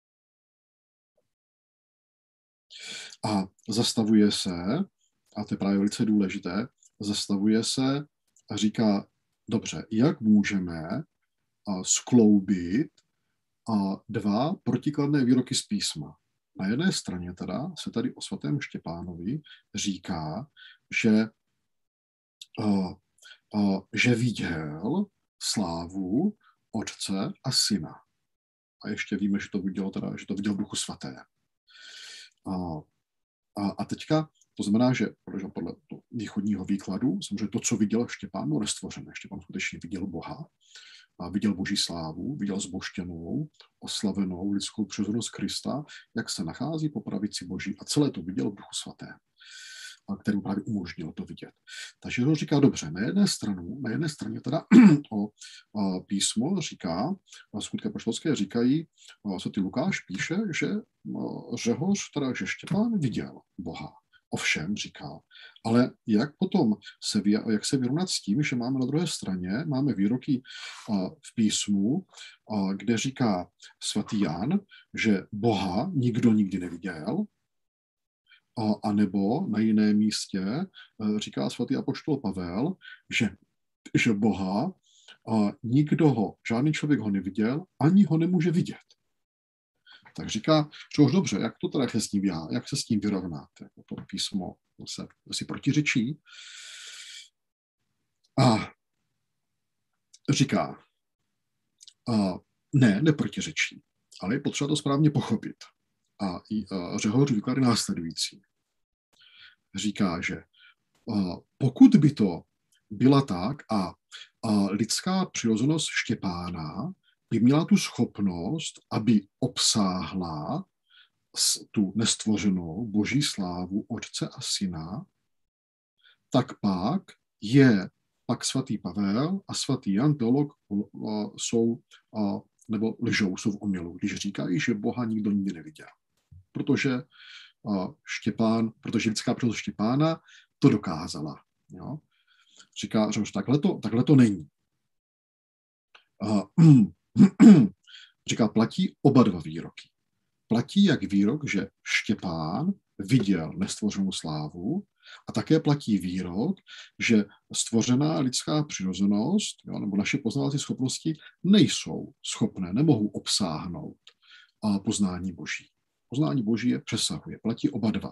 A zastavuje se, a to je právě velice důležité, zastavuje se a říká, dobře, jak můžeme skloubit dva protikladné výroky z písma. Na jedné straně teda se tady o svatém Štěpánovi říká, že, uh, uh, že viděl slávu Otce a Syna. A ještě víme, že to viděl, teda, že to viděl v Duchu svatém. Uh, a, a teďka to znamená, že podle východního výkladu, samozřejmě to, co viděl Štěpán, bylo nestvořené. Štěpán skutečně viděl Boha, a viděl boží slávu, viděl zbožštěnou, oslavenou lidskou přirozenost Krista, jak se nachází po pravici boží a celé to viděl v Duchu svatém, který mu právě umožnil to vidět. Takže to říká dobře, na jedné stranu, na jedné straně teda o, o písmo říká, skutky apoštolské říkají, svatý Lukáš píše, že Řehoř, teda že Štěpán viděl Boha. Ovšem, říká, ale jak potom se, jak se vyrovnat s tím, že máme na druhé straně, máme výroky v písmu, kde říká svatý Jan, že Boha nikdo nikdy neviděl, a nebo na jiném místě říká svatý apoštol Pavel, že, že Boha nikdo ho, žádný člověk ho neviděl, ani ho nemůže vidět. Tak říká, že už dobře, jak to teda se s tím, jak se s tím vyrovnat? Jako to písmo se si protiřečí. A říká, a ne, neprotiřečí, ale je potřeba to správně pochopit. A, a Řehoř výklad je následující. Říká, že a, pokud by to byla tak a, a lidská přirozenost Štěpána by měla tu schopnost, aby obsáhla tu nestvořenou boží slávu Otce a Syna, tak pak je pak svatý Pavel a svatý Jan teolog jsou, nebo lžou, jsou v omylu, když říkají, že Boha nikdo nikdy neviděl. Protože Štěpán, protože lidská příroda Štěpána to dokázala. Jo? Říká, že takhle to, takhle to není. Říká, platí oba dva výroky. Platí jak výrok, že Štěpán viděl nestvořenou slávu, a také platí výrok, že stvořená lidská přirozenost, jo, nebo naše poznávací schopnosti nejsou schopné, nemohou obsáhnout a poznání Boží. Poznání Boží je přesahuje, platí oba dva.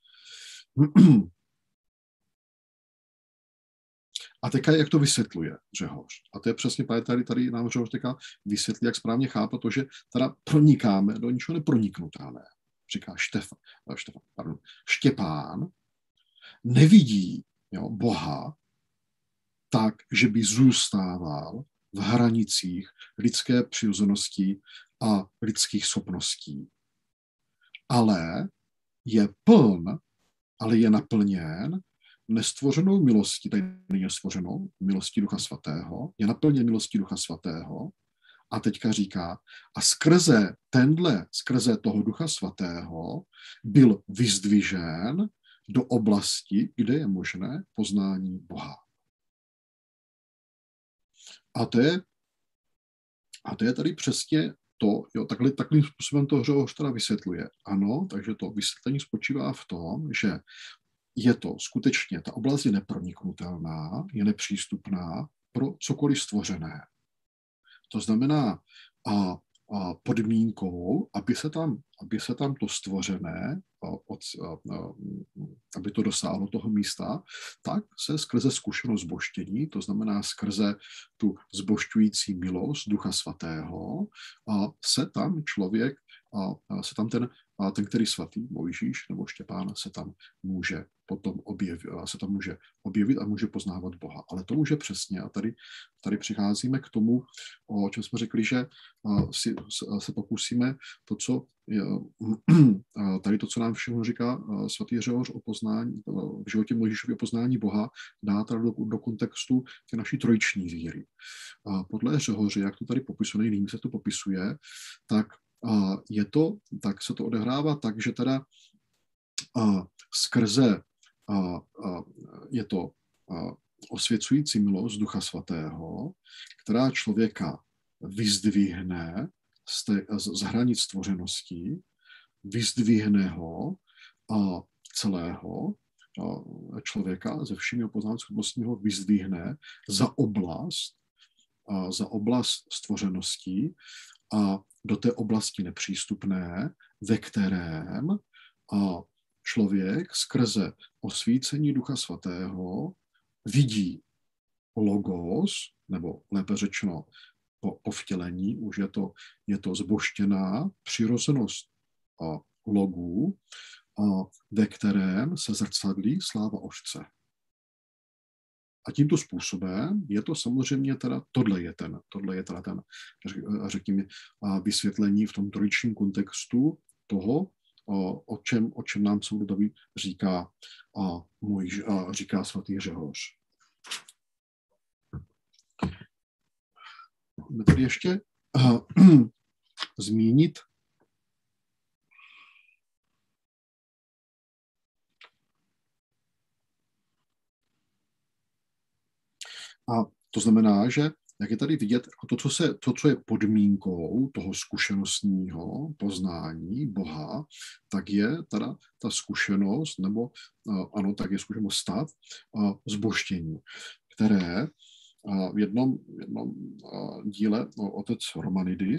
A teďka jak to vysvětluje Řehoř. A to je přesně tady, tady nám Řehoř teďka vysvětlí, jak správně chápe to, že teda pronikáme do ničeho neproniknutelné. Říká Štefan, Štefan, pardon, Štěpán nevidí, jo, Boha tak, že by zůstával v hranicích lidské přirozenosti a lidských schopností. Ale je pln, ale je naplněn nestvořenou milostí, tady není stvořenou milostí Ducha Svatého, je naplněn milostí Ducha Svatého a teďka říká, a skrze tenhle, skrze toho Ducha Svatého byl vyzdvižen do oblasti, kde je možné poznání Boha. A to je, a to je tady přesně to, jo, takhle, takovým způsobem to Řehoř teda vysvětluje. Ano, takže to vysvětlení spočívá v tom, že je to skutečně, ta oblast je neproniknutelná, je nepřístupná pro cokoliv stvořené. To znamená, a, a podmínkou, aby se tam, aby se tam to stvořené, a, od, a, a, aby to dosáhlo toho místa, tak se skrze zkušenost zbožtění, to znamená skrze tu zbožťující milost Ducha Svatého, a se tam člověk, a, a se tam ten, a ten, který svatý, Mojžíš nebo Štěpán, se tam může potom objevit, se tam může objevit a může poznávat Boha. Ale to může přesně. A tady, tady přicházíme k tomu, o čem jsme řekli, že si, se pokusíme to, co tady to, co nám všechno říká svatý Řehoř o poznání, v životě Mojžíšově poznání Boha, dá tady do, do kontextu té naší trojiční víry. A podle Řehoře, jak to tady popisuje, nejlíp se to popisuje, tak je to, tak se to odehrává tak, že teda a, skrze a, a, je to a, osvěcující milost Ducha Svatého, která člověka vyzdvihne z, té, z, z hranic stvořenosti, vyzdvihne ho a celého a člověka ze všemi poznávací schopnostmi ho vyzdvihne za oblast, a za oblast stvořenosti a do té oblasti nepřístupné, ve kterém a člověk skrze osvícení Ducha Svatého vidí logos, nebo lépe řečeno po, po vtělení, už je to, je to zbožtěná přirozenost a logů, a ve kterém se zrcadlí sláva Otce. A tímto způsobem je to samozřejmě teda, tohle je ten, tohle je teda ten, řekněme, vysvětlení v tom trojičním kontextu toho, o čem, o čem nám soudobí říká, a můj, a říká svatý Řehoř. Můžeme tady ještě uh, zmínit a to znamená, že jak je tady vidět, to co, se, to, co je podmínkou toho zkušenostního poznání Boha, tak je teda ta zkušenost, nebo ano, tak je zkušenost stav zbožtění, které v jednom, jednom díle otec Romanidis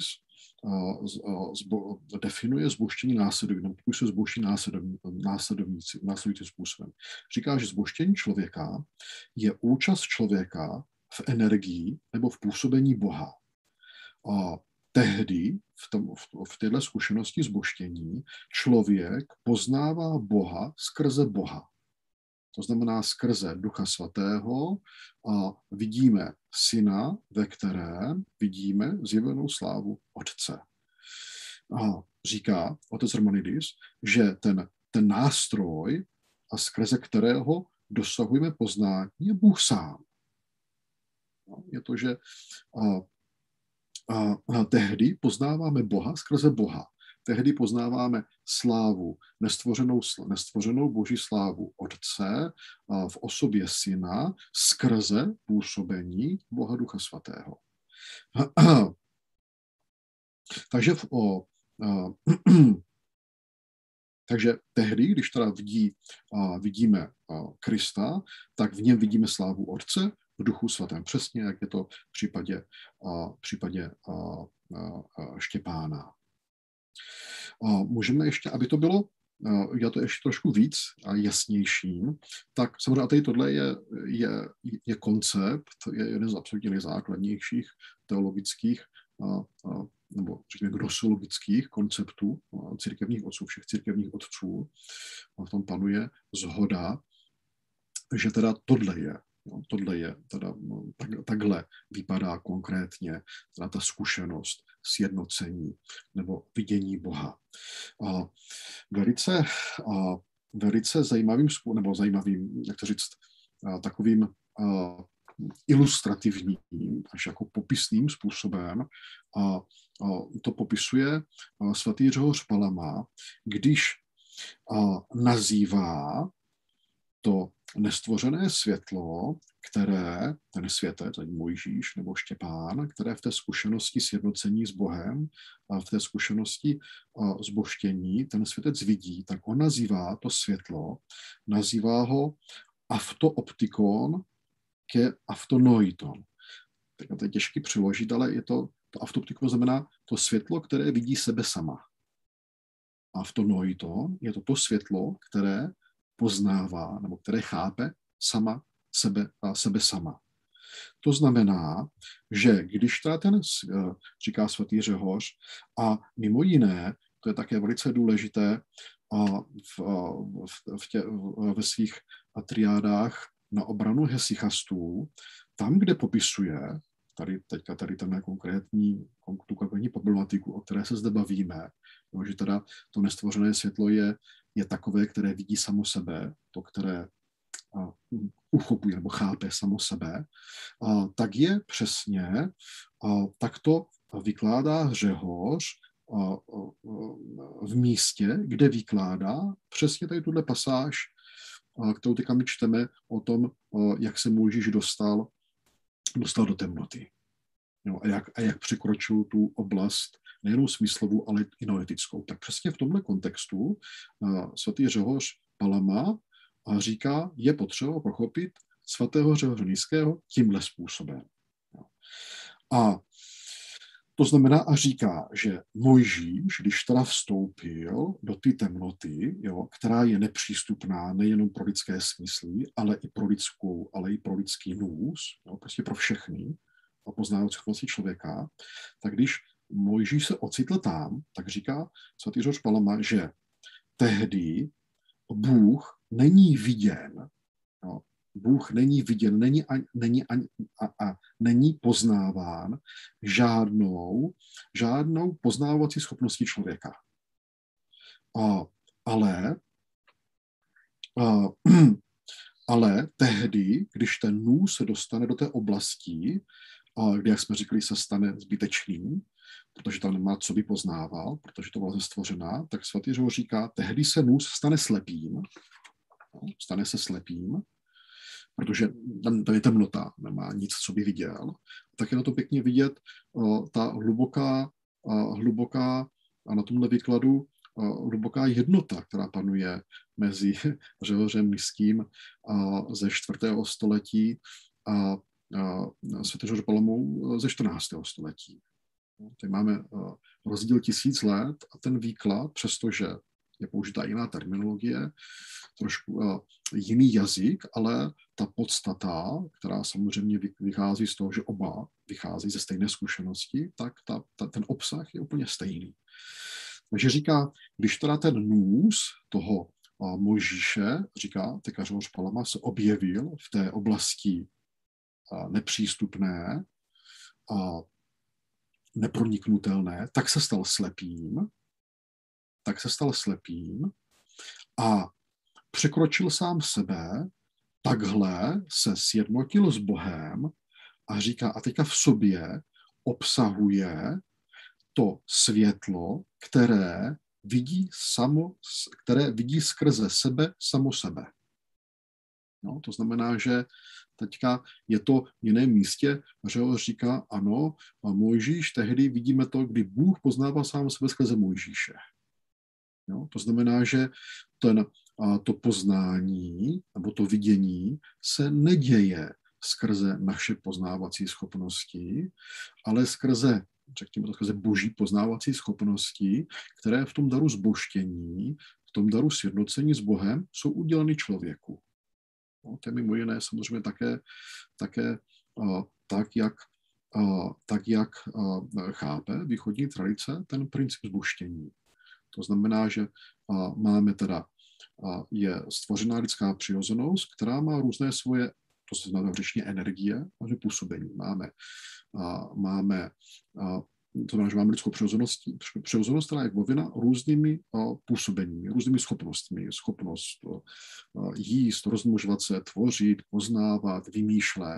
definuje zbožtění následovníci, popisuje zbožtění následovníci, následujícím způsobem. Říká, že zbožtění člověka je účast člověka v energii nebo v působení Boha. A tehdy v, tom, v, v této zkušenosti zbožtění člověk poznává Boha skrze Boha. To znamená skrze Ducha Svatého a vidíme Syna, ve kterém vidíme zjevenou slávu Otce. A říká otec Romanidis, že ten, ten nástroj, a skrze kterého dosahujeme poznání, je Bůh sám. Je to, že a, a, a tehdy poznáváme Boha skrze Boha. Tehdy poznáváme slávu, nestvořenou, nestvořenou boží slávu Otce v osobě Syna skrze působení Boha Ducha Svatého. Takže, v, o, a, takže tehdy, když teda vidí, a, vidíme a, Krista, tak v něm vidíme slávu Otce v Duchu Svatém. Přesně, jak je to v případě, a, v případě a, a, a Štěpána. A můžeme ještě, aby to bylo, já to ještě trošku víc a jasnějším, tak samozřejmě tady tohle je, je, je koncept, je jeden z absolutně nejzákladnějších teologických a, a, nebo řekněme gnosologických konceptů církevních otců, všech církevních otců. A v tom panuje shoda, že teda tohle je, jo, tohle je, teda tak, takhle vypadá konkrétně teda ta zkušenost sjednocení nebo vidění Boha. A velice, a velice zajímavým, nebo zajímavým, jak to říct, a takovým a, ilustrativním, až jako popisným způsobem a, a to popisuje a, svatý Řehoř Palama, když a, nazývá to nestvořené světlo, které, ten světec, ten Mojžíš nebo Štěpán, které v té zkušenosti sjednocení s Bohem a v té zkušenosti zbožtění ten světec vidí, tak on nazývá to světlo, nazývá ho avtooptikon ke avtonoiton. Tak to je těžké přeložit, ale je to, to avtooptikon znamená to světlo, které vidí sebe sama. Avtonoiton je to to světlo, které poznává, nebo které chápe sama sebe a sebe sama. To znamená, že když teda ten, říká svatý Řehoř, a mimo jiné, to je také velice důležité v, v, v tě, ve svých triádách na obranu hesychastů, tam, kde popisuje, tady teďka tady ten konkrétní, tu konkrétní problematiku, o které se zde bavíme, no, že teda to nestvořené světlo je, je takové, které vidí samo sebe, to, které a, uchopuje nebo chápe samo sebe, a, tak je přesně, a, tak to vykládá Řehoř a, a, v místě, kde vykládá přesně tady tuhle pasáž, a, kterou teďka my čteme o tom, a, jak se Mojžíš dostal, dostal do temnoty. No, a, jak, a jak překročil tu oblast nejenom smyslovou, ale i noetickou. Tak přesně v tomhle kontextu uh, svatý Řehoř Palama uh, říká, je potřeba pochopit svatého Řehoře Nízkého tímhle způsobem. No. A to znamená a říká, že Mojžíš, když teda vstoupil do té temnoty, jo, která je nepřístupná nejenom pro lidské smysly, ale i pro lidskou, ale i pro lidský nůz, jo, prostě pro všechny, a poznávat schopnosti člověka, tak když Mojžíš se ocitl tam, tak říká svatý Řehoř Palama, že tehdy Bůh není viděn, jo, Bůh není viděn, není, ani, není, ani, a, a není poznáván žádnou, žádnou poznávací schopností člověka. A, ale, a, ale tehdy, když ten nůž se dostane do té oblasti, a kde, jak jsme říkali, se stane zbytečným, protože tam nemá co by poznával, protože to byla stvořená, tak svatý Řehoř říká, tehdy se nůž stane slepým, stane se slepým, protože tam, tam je temnota, nemá nic, co by viděl. Tak je na to pěkně vidět o, ta hluboká, o, hluboká a na tomhle výkladu o, hluboká jednota, která panuje mezi Řehořem Nízkým a ze čtvrtého století a svatý Řehoř Palamou ze čtrnáctého století. Tady máme rozdíl tisíc let a ten výklad, přestože je použitá jiná terminologie, trošku jiný jazyk, ale ta podstata, která samozřejmě vychází z toho, že oba vychází ze stejné zkušenosti, tak ta, ta, ten obsah je úplně stejný. Takže říká, když teda ten nůž toho Mojžíše, říká teďka Řehoř Palama, se objevil v té oblasti nepřístupné a neproniknutelné, tak se stal slepým, tak se stal slepým a překročil sám sebe, takhle se sjednotil s Bohem a říká, a teďka v sobě obsahuje to světlo, které vidí, samo, které vidí skrze sebe samo sebe. No, to znamená, že teďka je to v jiném místě, že ho říká, ano, a Mojžíš, tehdy vidíme to, kdy Bůh poznává sám sebe skrze Mojžíše. No, to znamená, že ten, a to poznání nebo to vidění se neděje skrze naše poznávací schopnosti, ale skrze, řekněme to, skrze boží poznávací schopnosti, které v tom daru zbožtění, v tom daru sjednocení s Bohem jsou uděleny člověku. No, to je mimo jiné samozřejmě také, také uh, tak, jak, uh, tak, jak uh, chápe východní tradice ten princip zbožtění. To znamená, že uh, máme teda, uh, je stvořená lidská přirozenost, která má různé svoje, to se znamená řečně energie, a působení. Máme, uh, máme uh, to znamená, že máme lidskou přirozenost, přirozenost, která je vovina různými uh, působeními, různými schopnostmi. Schopnost uh, jíst, rozmnožovat se, tvořit, poznávat, vymýšlet.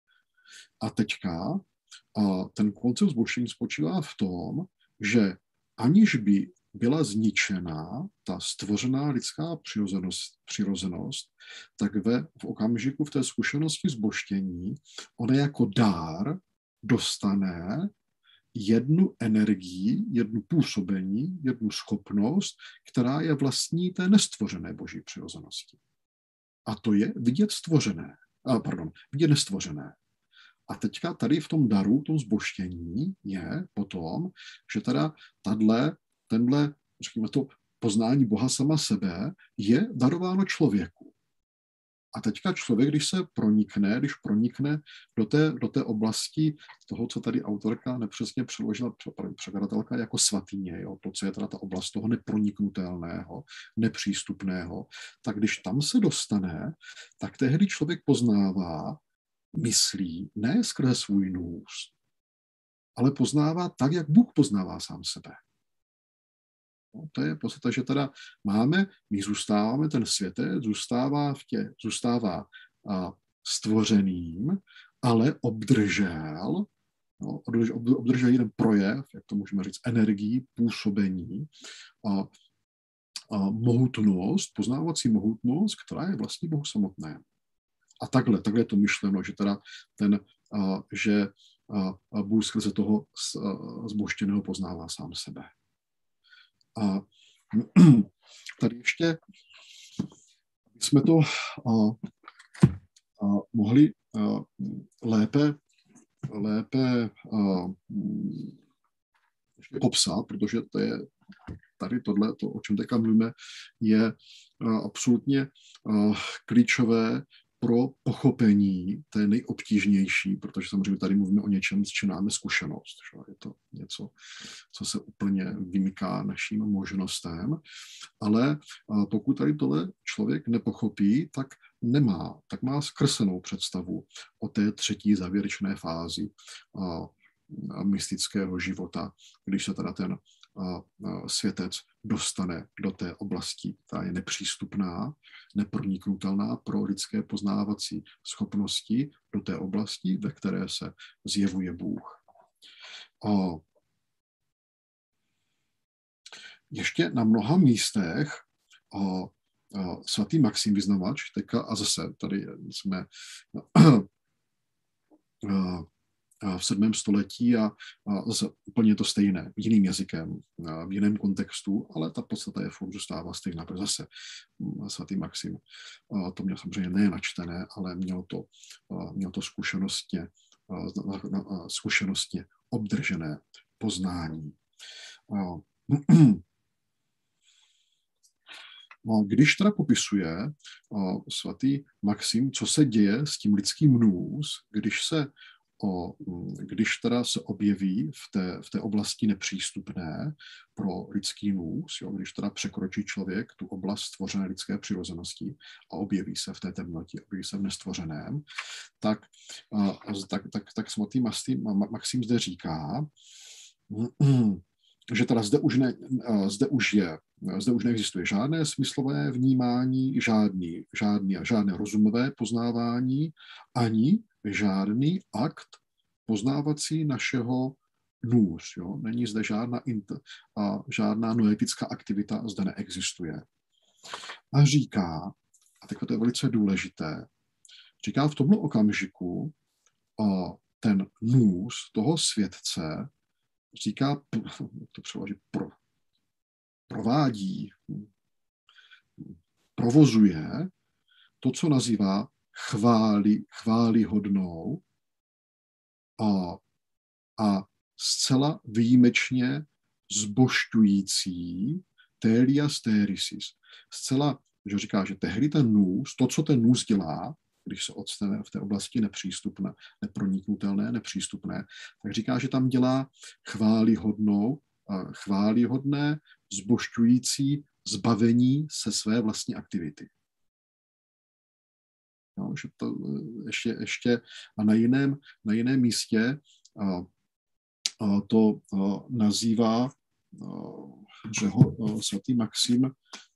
A teďka uh, ten koncept zbožtění spočívá v tom, že aniž by byla zničená ta stvořená lidská přirozenost, přirozenost tak ve, v okamžiku v té zkušenosti zbožtění ona jako dár dostane jednu energii, jednu působení, jednu schopnost, která je vlastní té nestvořené boží přirozenosti. A to je vidět stvořené, a pardon, vidět nestvořené. A teďka tady v tom daru, v tom zbožtění je potom, že teda tadle, tenhle, řekněme to, poznání Boha sama sebe je darováno člověku. A teďka člověk, když se pronikne, když pronikne do té, do té oblasti toho, co tady autorka nepřesně přeložila, překladatelka jako svatyně, jo, to, co je teda ta oblast toho neproniknutelného, nepřístupného, tak když tam se dostane, tak tehdy člověk poznává, myslí, ne skrze svůj nůz, ale poznává tak, jak Bůh poznává sám sebe. No, to je podstata, že teda máme, my zůstáváme, ten světec zůstává, v tě, zůstává a, stvořeným, ale obdržel, no, obdržel jeden projev, jak to můžeme říct, energii, působení, a, a mohutnost, poznávací mohutnost, která je vlastní Bohu samotnému. A takhle, takhle je to myšleno, že teda ten, a, že a, Bůh skrze toho zbožtěného poznává sám sebe. A tady ještě jsme to a, a, mohli a, lépe, lépe a, ještě popsat, protože to je tady tohle, to, o čem teďka mluvíme, je a, absolutně a, klíčové pro pochopení té nejobtížnější, protože samozřejmě tady mluvíme o něčem, s čím máme zkušenost. Že? Je to něco, co se úplně vymyká našim možnostem, ale pokud tady tohle člověk nepochopí, tak nemá, tak má zkreslenou představu o té třetí závěrečné fázi a, a mystického života, když se teda ten a, a světec dostane do té oblasti, která je nepřístupná, neproniknutelná pro lidské poznávací schopnosti, do té oblasti, ve které se zjevuje Bůh. A ještě na mnoha místech a, a svatý Maxim Vyznavač, teďka, a zase tady jsme a, v sedmém století a, a zase úplně to stejné, jiným jazykem, v jiném kontextu, ale ta podstata je furt zůstává stejná, protože zase svatý Maxim to měl samozřejmě nejen načtené, ale měl to, měl to zkušenostně, zkušenostně obdržené poznání. Když teda popisuje svatý Maxim, co se děje s tím lidským nůz, když se O, když teda se objeví v té, v té oblasti nepřístupné pro lidský nůz, jo, když teda překročí člověk tu oblast stvořené lidské přirozenosti a objeví se v té temnotě, objeví se v nestvořeném, tak, tak, tak, tak svatý Maxim zde říká, že teda zde už, ne, zde už je, zde už neexistuje žádné smyslové vnímání, žádný, žádný, žádné rozumové poznávání, ani žádný akt poznávací našeho nůž. Jo? Není zde žádná, int, a žádná noetická aktivita, zde neexistuje. A říká, a teď to je velice důležité, říká v tomto okamžiku a ten nůž toho světce, říká, jak to přeložit, pro, provádí, provozuje to, co nazývá chváli, chválihodnou a, a zcela výjimečně zbožťující telia sterisis. Zcela, že říká, že tehdy ten nůž, to, co ten nůž dělá, když se odstane v té oblasti nepřístupné, neproniknutelné, nepřístupné, tak říká, že tam dělá chválihodnou, chválihodné, zbožťující zbavení se své vlastní aktivity. No, že to ještě, ještě a na jiném, na jiném místě a, a to a, nazývá, a, že ho a, svatý Maxim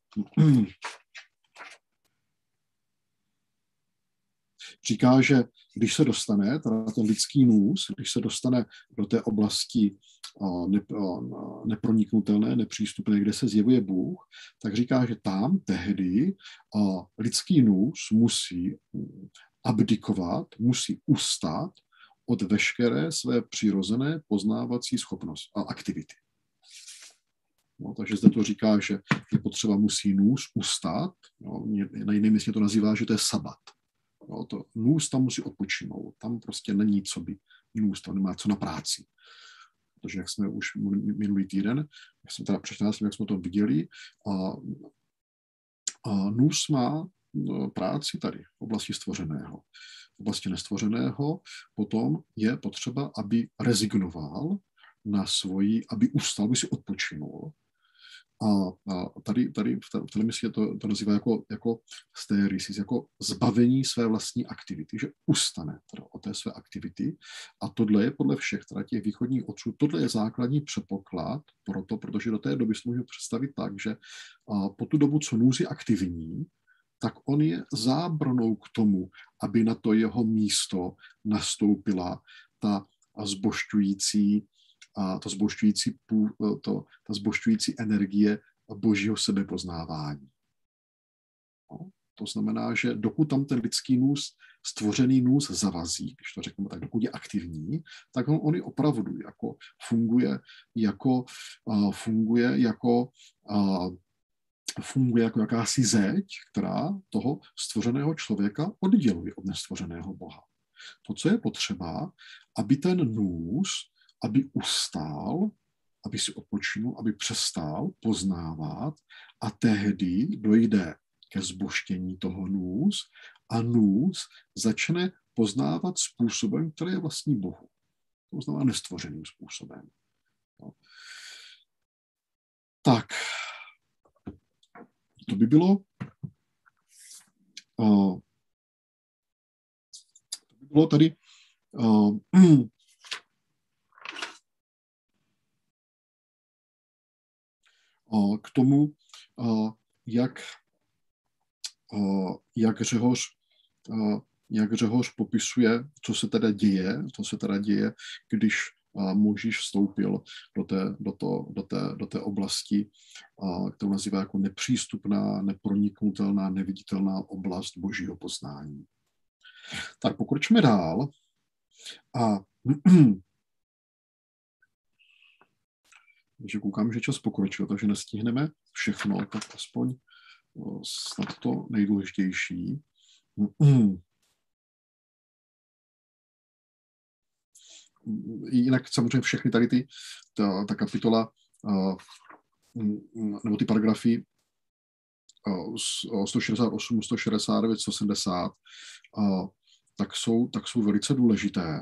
říká, že když se dostane, teda ten lidský nůž, když se dostane do té oblasti ne, neproniknutelné, nepřístupné, kde se zjevuje Bůh, tak říká, že tam tehdy lidský nůž musí abdikovat, musí ustát od veškeré své přirozené poznávací schopnosti a aktivity. No, takže zde to říká, že je potřeba musí nůž ustát. No, na jiném místě to nazývá, že to je sabat. No, to nůž tam musí odpočinout. Tam prostě není co by nůž, tam nemá co na práci. Protože jak jsme už minulý týden, jak jsem teda přečetl, jak jsme to viděli, a, a nůž má no, práci tady v oblasti stvořeného. V oblasti nestvořeného potom je potřeba, aby rezignoval na svoji, aby ustal, aby si odpočinul. A, a tady, tady v té mysli to, to nazývá jako, jako sterisis, jako zbavení své vlastní aktivity, že ustane teda o té své aktivity. A tohle je podle všech teda těch východních otců, tohle je základní předpoklad proto, protože do té doby si můžeme představit tak, že a po tu dobu, co nůž je aktivní, tak on je zábranou k tomu, aby na to jeho místo nastoupila ta zbožťující a to zbožťující, to, ta zbožťující energie božího sebepoznávání. No, to znamená, že dokud tam ten lidský nůž, stvořený nůž zavazí, když to řekneme tak, dokud je aktivní, tak on, on je opravdu jako funguje jako, uh, funguje jako uh, funguje jako jakási zeď, která toho stvořeného člověka odděluje od nestvořeného Boha. To, co je potřeba, aby ten nůž aby ustál, aby si odpočinul, aby přestal poznávat a tehdy dojde ke zbožtění toho nůž a nůž začne poznávat způsobem, který je vlastní Bohu. To znamená nestvořeným způsobem. No. Tak, to by bylo uh, to by bylo tady uh, k tomu, jak, jak Řehoř, jak Řehoř popisuje, co se teda děje, co se teda děje, když Mojžíš vstoupil do té, do to, do té, do té oblasti, kterou nazývá jako nepřístupná, neproniknutelná, neviditelná oblast božího poznání. Tak pokročme dál a takže koukám, že čas pokročil, takže nestihneme všechno, tak aspoň snad to nejdůležitější. Jinak samozřejmě všechny tady ty, ta, ta kapitola nebo ty paragrafy sto šedesát osm, sto šedesát devět, sto sedmdesát, tak jsou, tak jsou velice důležité.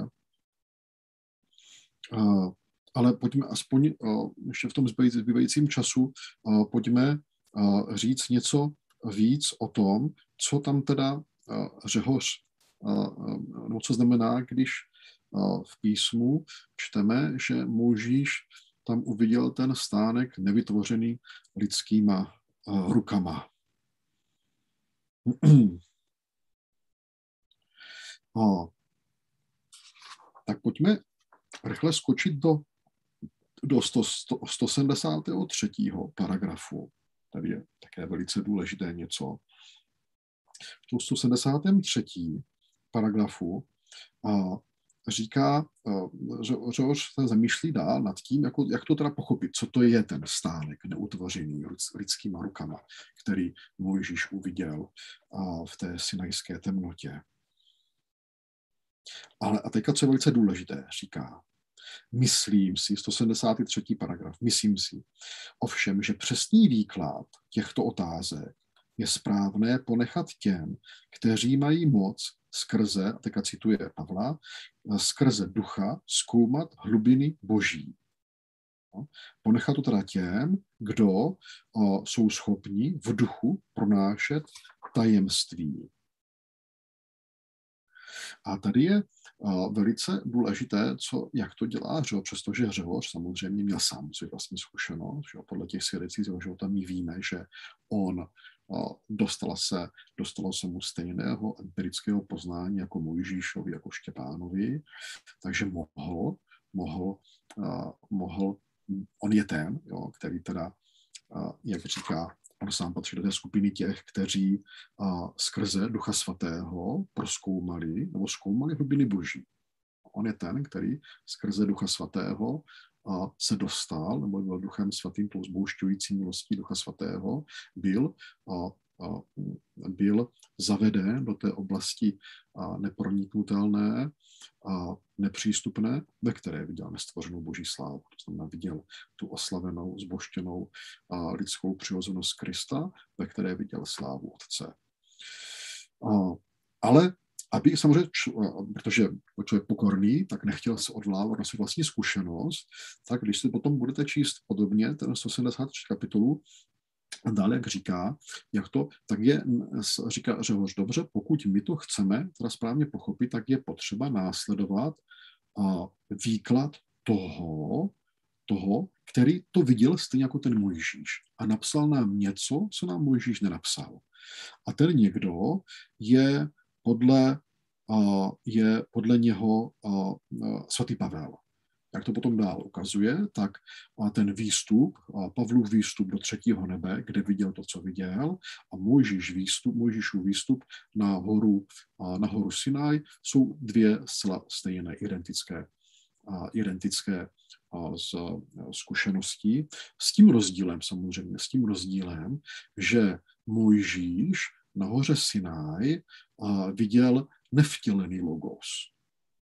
Ale pojďme aspoň ještě v tom zbývajícím času, pojďme říct něco víc o tom, co tam teda Řehoř, no co znamená, když v písmu čteme, že Mojžíš tam uviděl ten stánek nevytvořený lidskýma rukama. tak pojďme rychle skočit do, do sto, sto, sto sedmdesátého třetího paragrafu. Tady je také velice důležité něco. V sto sedmdesátém třetím paragrafu a říká, že, že se zamýšlí dál nad tím, jako, jak to teda pochopit, co to je ten stánek neutvořený lidskýma rukama, který Mojžíš uviděl v té sinajské temnotě. Ale a teďka, co je velice důležité, říká, myslím si, sto sedmdesátý třetí paragraf, myslím si, ovšem, že přesný výklad těchto otázek je správné ponechat těm, kteří mají moc skrze, a teďka cituje Pavla, skrze ducha zkoumat hlubiny boží. No, ponechat to teda těm, kdo o, jsou schopni v duchu pronášet tajemství. A tady je uh, velice důležité, co, jak to dělá Řehoř, přestože Řehoř samozřejmě měl sám svůj vlastní zkušenost, že podle těch svědectví z jeho života my víme, že on uh, dostala se, dostalo se mu stejného empirického poznání jako Mojžíšovi, jako Štěpánovi, takže mohl, mohl, uh, mohl on je ten, jo, který teda, uh, jak říká, on sám patří do té skupiny těch, kteří uh, skrze Ducha Svatého prozkoumali nebo zkoumali hlubiny boží. On je ten, který skrze Ducha Svatého uh, se dostal, nebo byl Duchem Svatým, tou zboušťující milostí Ducha Svatého, byl, uh, uh, byl zaveden do té oblasti uh, neproniknutelné a nepřístupné, ve které viděl nestvořenou boží slávu. To znamená, viděl tu oslavenou, zbožtěnou a lidskou přirozenost Krista, ve které viděl slávu Otce. A, ale aby samozřejmě, protože člověk pokorný, tak nechtěl se odvolávat na svou vlastní zkušenost, tak když si potom budete číst podobně ten sto sedmdesátý třetí kapitolu, a dále, jak říká, jak to, tak je, říká Řehoř, dobře, pokud my to chceme teda správně pochopit, tak je potřeba následovat a výklad toho, toho, který to viděl stejně jako ten Mojžíš a napsal nám něco, co nám Mojžíš nenapsal. A ten někdo je podle, uh, je podle něho uh, svatý Pavel. Jak to potom dál ukazuje, tak ten výstup, Pavlův výstup do třetího nebe, kde viděl to, co viděl, a Mojžíš výstup, Mojžíšův výstup na horu, na horu Sinaj, jsou dvě stejné, identické, identické z zkušeností. S tím rozdílem samozřejmě, s tím rozdílem, že Mojžíš na hoře Sinaj viděl nevtělený logos.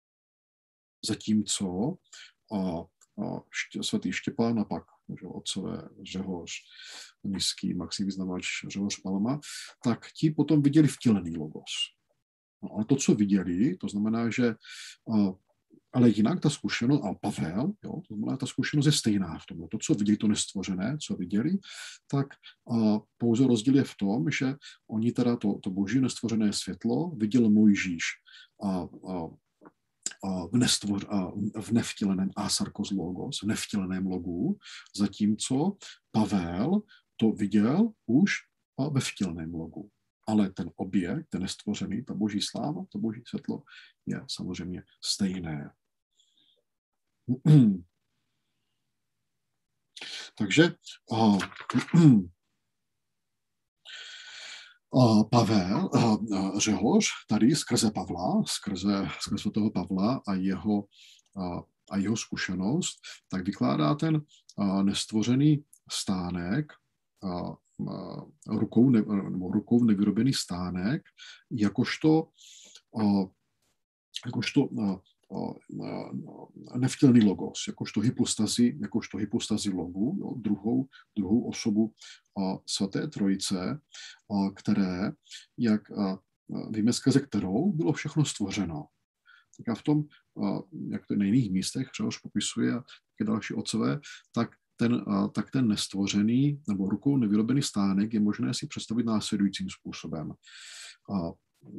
Zatímco a, a ště, svatý Štěpán a pak že, otcové Řehoř, nízký Maxim Vyznavač Řehoř Palma, tak ti potom viděli vtělený logos. No, ale to, co viděli, to znamená, že a, ale jinak ta zkušenost, a Pavel, jo, to znamená, ta zkušenost je stejná v tom. To, co viděli, to nestvořené, co viděli, tak a, pouze rozdíl je v tom, že oni teda to, to boží nestvořené světlo viděl Mojžíš a, a v, nestvoř, v nevtěleném asarkos logos, v nevtěleném logu, zatímco Pavel to viděl už ve vtěleném logu. Ale ten objekt, ten nestvořený, ta boží sláva, to boží světlo je samozřejmě stejné. Takže uh, Uh, Pavel, uh, Řehoř, tady skrze Pavla, skrze, skrze svatého Pavla a jeho, uh, a jeho zkušenost, tak vykládá ten uh, nestvořený stánek, uh, uh, rukou, ne, nebo rukou nevyrobený stánek, jakožto, uh, jakožto uh, nevtělený logos, jakožto hypostazi, jakožto hypostazi logu, jo, druhou, druhou osobu a, svaté trojice, a, které, jak a, víme, skrze kterou bylo všechno stvořeno. Tak a v tom, a, jak to na jiných místech Řehoř popisuje a další otcové, tak ten, a, tak ten nestvořený nebo rukou nevyrobený stánek je možné si představit následujícím způsobem. A,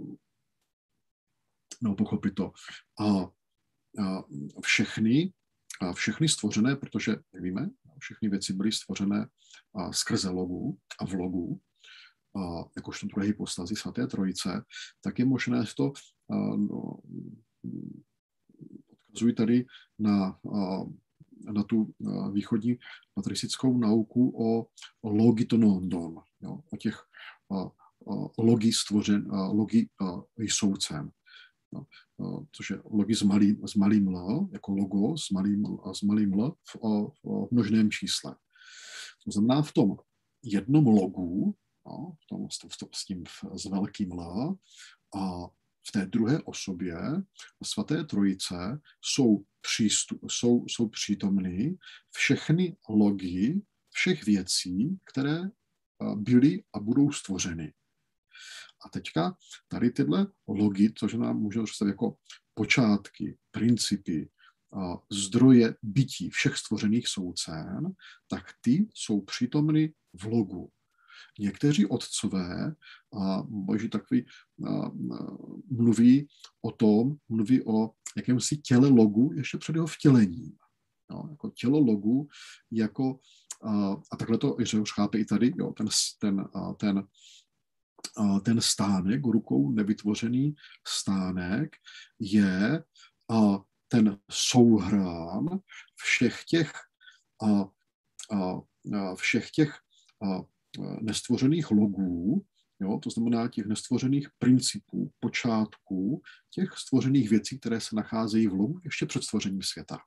no, pochopit to. A všechny, všechny stvořené, protože, jak víme, všechny věci byly stvořené skrze logu a v logu, jakožto druhé hypostazy svaté trojice, tak je možné to no, Ukazuji tady na, na tu východní patristickou nauku o, o logitonondon, jo, o těch logi stvořen, logi jsoucem. No, což je logi s malým, s malým l, jako logo s malým, s malým l v, v množném čísle. To znamená v tom jednom logu, no, v tom, v tom, s tím s velkým L, a v té druhé osobě svaté trojice jsou, přístup, jsou, jsou přítomny všechny logy všech věcí, které byly a budou stvořeny. A teďka tady tyhle logy, což nám můžeme představit jako počátky, principy, zdroje bytí všech stvořených soucen, tak ty jsou přítomny v logu. Někteří otcové a boží takový a, mluví o tom, mluví o jakémsi těle logu ještě před jeho vtělením. Jo, jako tělo logu, jako, a, a takhle to Iřeus chápe i tady, jo, ten, ten, a, ten ten stánek, rukou nevytvořený stánek, je ten souhrn všech těch, všech těch nestvořených logů, jo, to znamená těch nestvořených principů, počátků, těch stvořených věcí, které se nacházejí v logu ještě před stvořením světa.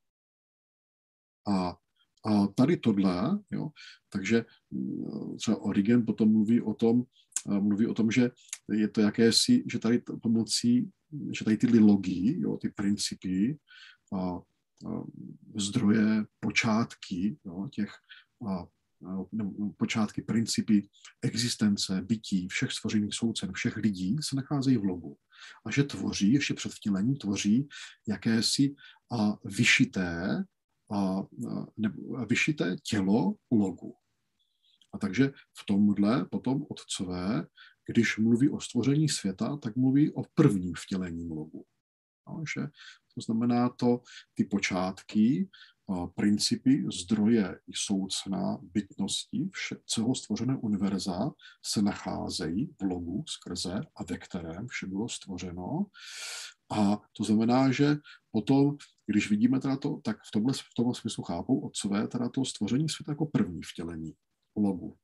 A A tady tohle, jo, takže třeba Origen potom mluví o tom, mluví o tom, že je to jakési, že tady pomocí, že tady ty logy, jo, ty principy, a, a, zdroje, počátky, jo, těch a, a, počátky, principy existence, bytí, všech stvořených soucen, všech lidí se nacházejí v logu. A že tvoří, ještě před vtělením, tvoří jakési a, vyšité, a, a vyšité tělo logu. A takže v tomhle potom otcové, když mluví o stvoření světa, tak mluví o prvním vtělení logu. No, že to znamená to, ty počátky, a principy, zdroje i soucna bytnosti vše, celého stvořeného univerza se nacházejí v logu skrze a ve kterém vše bylo stvořeno. A to znamená, že potom, když vidíme teda to, tak v tomhle, v tomhle smyslu chápou otcové teda to stvoření světa jako první vtělení logu.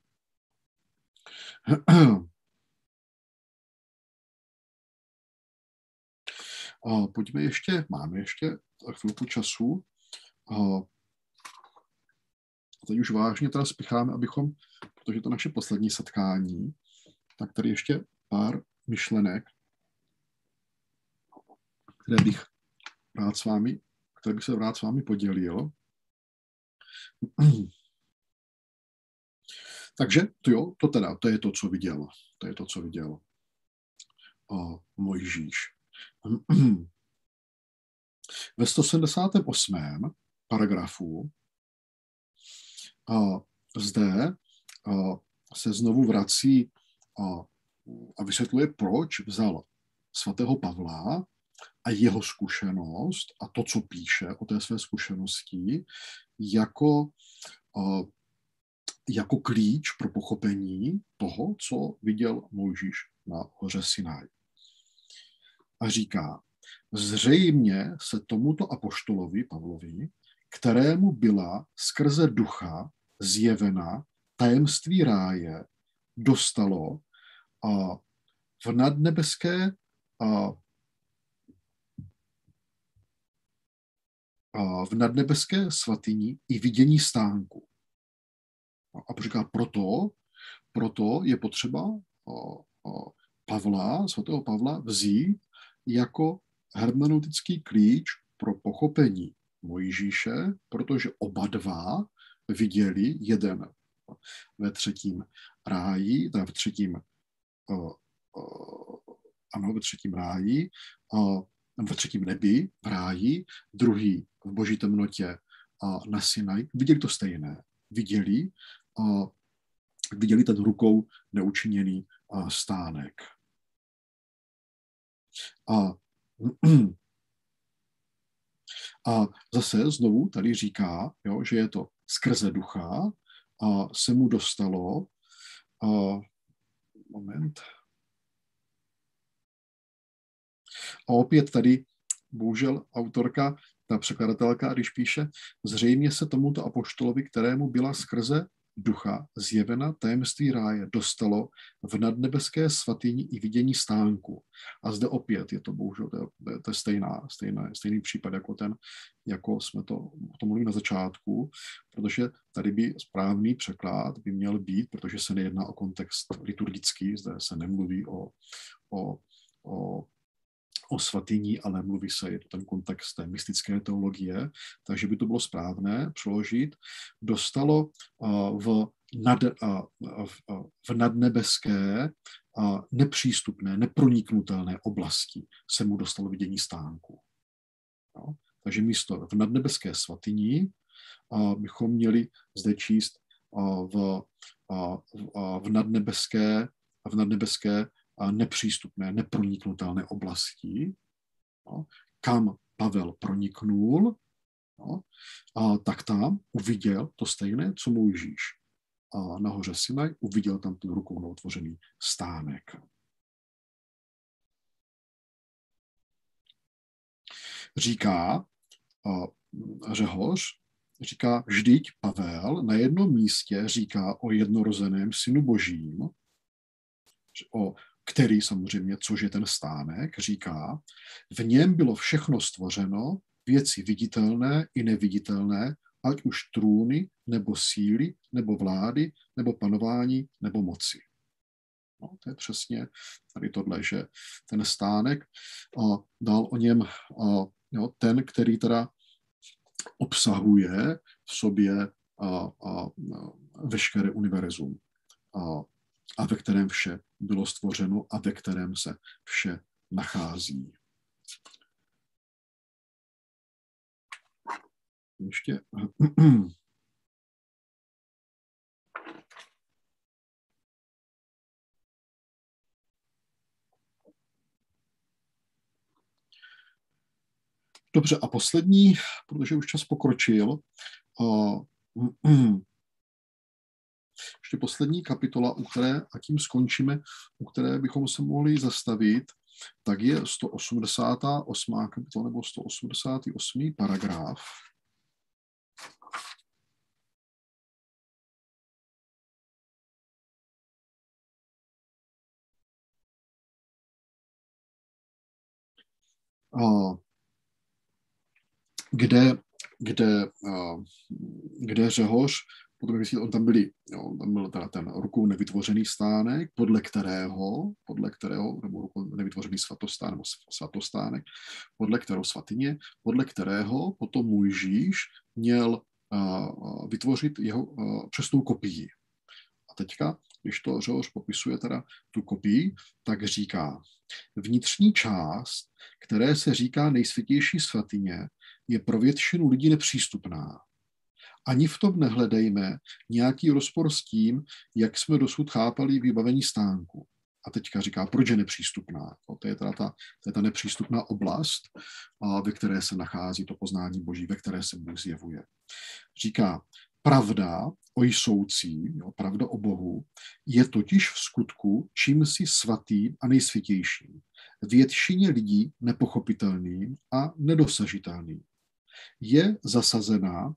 A pojďme ještě, máme ještě chvilku času. A teď už vážně teda spěcháme, abychom, protože to naše poslední setkání, tak tady ještě pár myšlenek, které bych rád s vámi, které bych se rád s vámi podělil. Takže to jo, to teda, to je to, co viděl. To je to, co viděl uh, Mojžíš. Ve sto sedmdesátém osmém paragrafu uh, zde uh, se znovu vrací uh, a vysvětluje, proč vzal svatého Pavla a jeho zkušenost a to, co píše o té své zkušenosti, jako uh, jako klíč pro pochopení toho, co viděl Mojžíš na hoře Sinaj. A říká, zřejmě se tomuto apoštolovi Pavlovi, kterému byla skrze ducha zjevena tajemství ráje, dostalo a v nadnebeské a, a v nadnebeské svatyni i vidění stánku. A říká, proto, proto je potřeba o, o Pavla, svatého Pavla vzít jako hermeneutický klíč pro pochopení Mojžíše, protože oba dva viděli jeden ve třetím ráji, teda v třetím, o, o, ano, ve třetím ráji, o, ve třetím nebi, v ráji, druhý v boží temnotě a na Sinaj. Viděli to stejné. Viděli, a viděli ten rukou neučiněný a, stánek. A, a zase znovu tady říká, jo, že je to skrze ducha a se mu dostalo a, moment. A opět tady bohužel autorka, ta překladatelka, když píše, zřejmě se tomuto apoštolovi, kterému byla skrze ducha zjevena tajemství ráje, dostalo v nadnebeské svatyni i vidění stánku. A zde opět je to bohužel, to je, to je stejná, stejná, stejný případ jako ten, jako jsme to, o tom mluvili na začátku, protože tady by správný překlad by měl být, protože se nejedná o kontext liturgický, zde se nemluví o, o, o o svatyni, ale mluví se, je to ten kontext té mystické teologie, takže by to bylo správné přeložit. Dostalo v, nad, v nadnebeské, nepřístupné, neproniknutelné oblasti se mu dostalo vidění stánku. No, takže místo v nadnebeské svatyni bychom měli zde číst v, v nadnebeské, v nadnebeské nepřístupné, neproniknutelné oblasti, no, kam Pavel proniknul, no, a tak tam uviděl to stejné, co Mojžíš. A na hoře Sinaj uviděl tam ten rukou neotvořený stánek. Říká Řehoř, říká, vždyť Pavel na jednom místě říká o jednorozeném synu božím, o který samozřejmě, což je ten stánek, říká, v něm bylo všechno stvořeno, věci viditelné i neviditelné, ať už trůny, nebo síly, nebo vlády, nebo panování, nebo moci. No, to je přesně tady tohle, že ten stánek a dal o něm a, jo, ten, který teda obsahuje v sobě a, a, a veškeré univerzum. A, a ve kterém vše bylo stvořeno a ve kterém se vše nachází. Ještě dobře, a poslední, protože už čas pokročil, ještě poslední kapitola, u které, a tím skončíme, u které bychom se mohli zastavit, tak je sto osmdesátá osmá kapitola nebo sto osmdesátý osmý paragraf. Kde, kde, kde Řehoř, potom on tam byli, jo, tam byl teda ten rukou nevytvořený stánek, podle kterého, podle kterého, nebo rukou nevytvořený svatostánek, nebo svatostánek, podle kterého svatyně, podle kterého potom Mojžíš měl uh, vytvořit jeho uh, přesnou kopii. A teďka, když to Řehoř popisuje teda tu kopii, tak říká, vnitřní část, které se říká nejsvětější svatyně, je pro většinu lidí nepřístupná. Ani v tom nehledejme nějaký rozpor s tím, jak jsme dosud chápali vybavení stánku. A teďka říká, proč je nepřístupná. To je teda ta, to je ta nepřístupná oblast, ve které se nachází to poznání Boží, ve které se Bůh zjevuje. Říká, pravda o jsoucí, jo, pravda o Bohu, je totiž v skutku čímsi svatým a nejsvětějším, většině lidí nepochopitelným a nedosažitelným. Je zasazená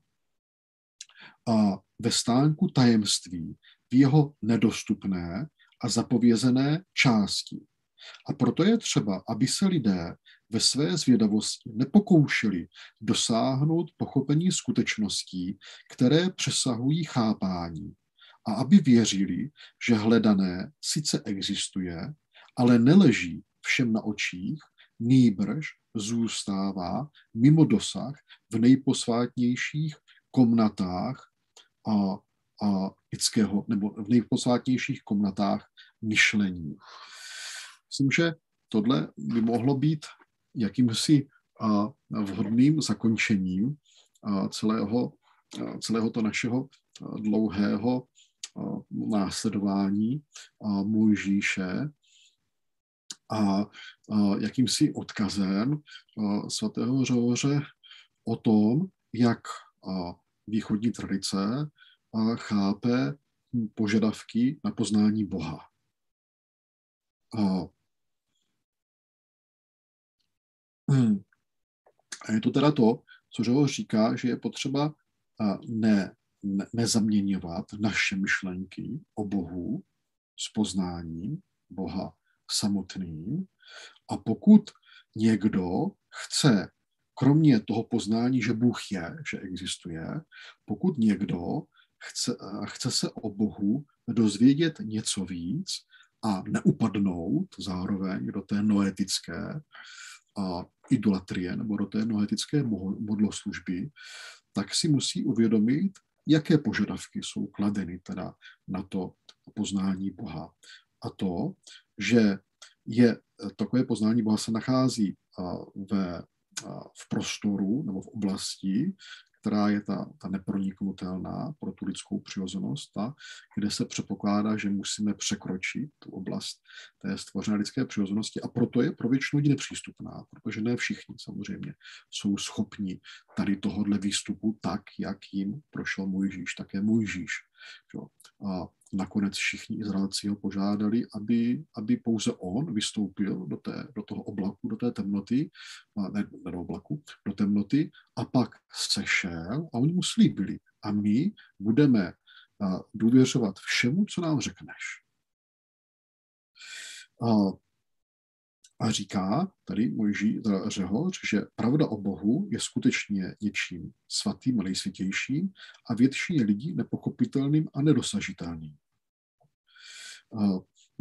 a ve stánku tajemství v jeho nedostupné a zapovězené části. A proto je třeba, aby se lidé ve své zvědavosti nepokoušeli dosáhnout pochopení skutečností, které přesahují chápání, a aby věřili, že hledané sice existuje, ale neleží všem na očích, nýbrž zůstává mimo dosah v nejposvátnějších komnatách a, a lidského, nebo v nejposvátnějších komnatách myšlení. Myslím, že tohle by mohlo být jakýmsi a, vhodným zakončením a, celého, a, celého to našeho dlouhého a, následování a, Mojžíše a, a jakýmsi odkazem a, svatého Řehoře o tom, jak a, východní tradice a, chápe požadavky na poznání Boha. A, hmm, A je to teda to, co Řehoř říká, že je potřeba ne, ne, nezaměňovat naše myšlenky o Bohu s poznáním Boha samotným. A pokud někdo chce, kromě toho poznání, že Bůh je, že existuje, pokud někdo chce, chce se o Bohu dozvědět něco víc a neupadnout zároveň do té noetické a idolatrie nebo do té noetické modloslužby, tak si musí uvědomit, jaké požadavky jsou kladeny teda na to poznání Boha. A to, že je takové poznání Boha se nachází ve, v prostoru nebo v oblasti, která je ta, ta neproniknutelná pro tu lidskou přirozenost, ta, kde se předpokládá, že musíme překročit tu oblast té stvořené lidské přirozenosti a proto je pro většinu lidí nepřístupná, protože ne všichni samozřejmě jsou schopni tady tohodle výstupu tak, jak jim prošel Mojžíš, také Mojžíš. A nakonec všichni Izraelci ho požádali, aby, aby pouze on vystoupil do, té, do toho oblaku, do té temnoty, ne, ne do oblaku, do temnoty a pak sešel a oni mu slíbili. A my budeme důvěřovat všemu, co nám řekneš. A, a říká tady Mojžíš Řehoř, že pravda o Bohu je skutečně něčím svatým a nejsvětějším a většině lidí nepochopitelným a nedosažitelným. Uh,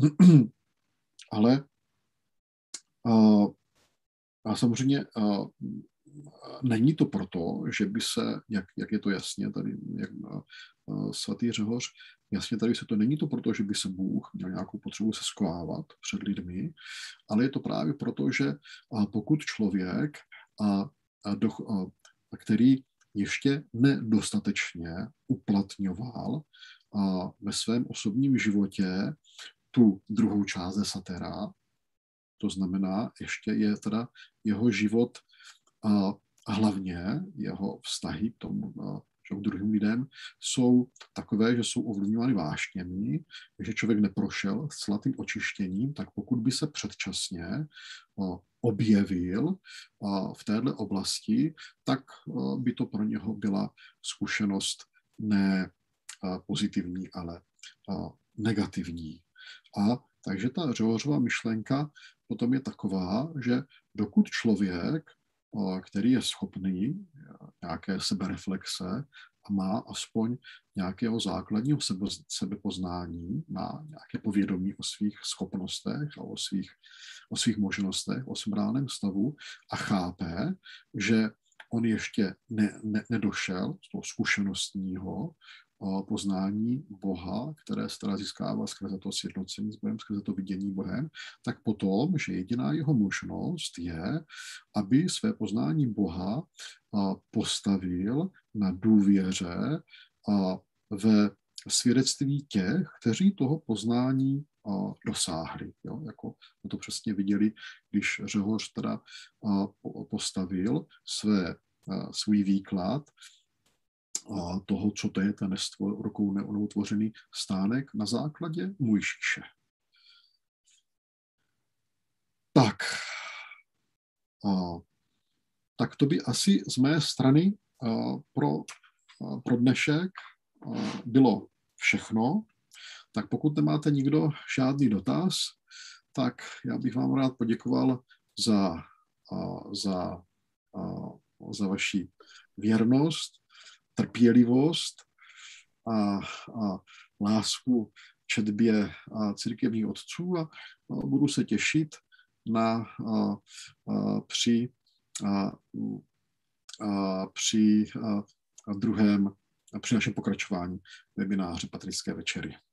ale uh, a samozřejmě uh, není to proto, že by se, jak, jak je to jasně tady, jak uh, svatý Řehoř, jasně tady se to není to proto, že by se Bůh měl nějakou potřebu se schovávat před lidmi, ale je to právě proto, že uh, pokud člověk, uh, do, uh, který ještě nedostatečně uplatňoval a ve svém osobním životě tu druhou část desatera, to znamená, ještě je teda jeho život a, a hlavně jeho vztahy k tomu, a, že k druhým lidem jsou takové, že jsou ovlivňovány vášněmi, že člověk neprošel svatým očištěním, tak pokud by se předčasně a, objevil a, v této oblasti, tak a, by to pro něho byla zkušenost ne pozitivní, ale negativní. A takže ta Řehořova myšlenka potom je taková, že dokud člověk, který je schopný nějaké sebereflexe a má aspoň nějakého základního sebe, sebepoznání, má nějaké povědomí o svých schopnostech a o svých, o svých možnostech, o svém reálném stavu a chápe, že on ještě ne, ne, nedošel z toho zkušenostního poznání Boha, které se teda získává skrze to sjednocení s Bohem, skrze to vidění Bohem, tak potom, že jediná jeho možnost je, aby své poznání Boha postavil na důvěře ve svědectví těch, kteří toho poznání dosáhli. Jo? Jako jsme to přesně viděli, když Řehoř teda postavil své, svůj výklad toho, co to je ten rukou neutvořený stánek na základě Mojžíše. Tak, tak to by asi z mé strany pro, pro dnešek bylo všechno. Tak pokud nemáte nikdo žádný dotaz, tak já bych vám rád poděkoval za, za, za vaši věrnost, trpělivost a, a lásku četbě církevních otců a, a budu se těšit na a, a, při, a, a, při a, a druhém a při našem pokračování webináře Patristické večery.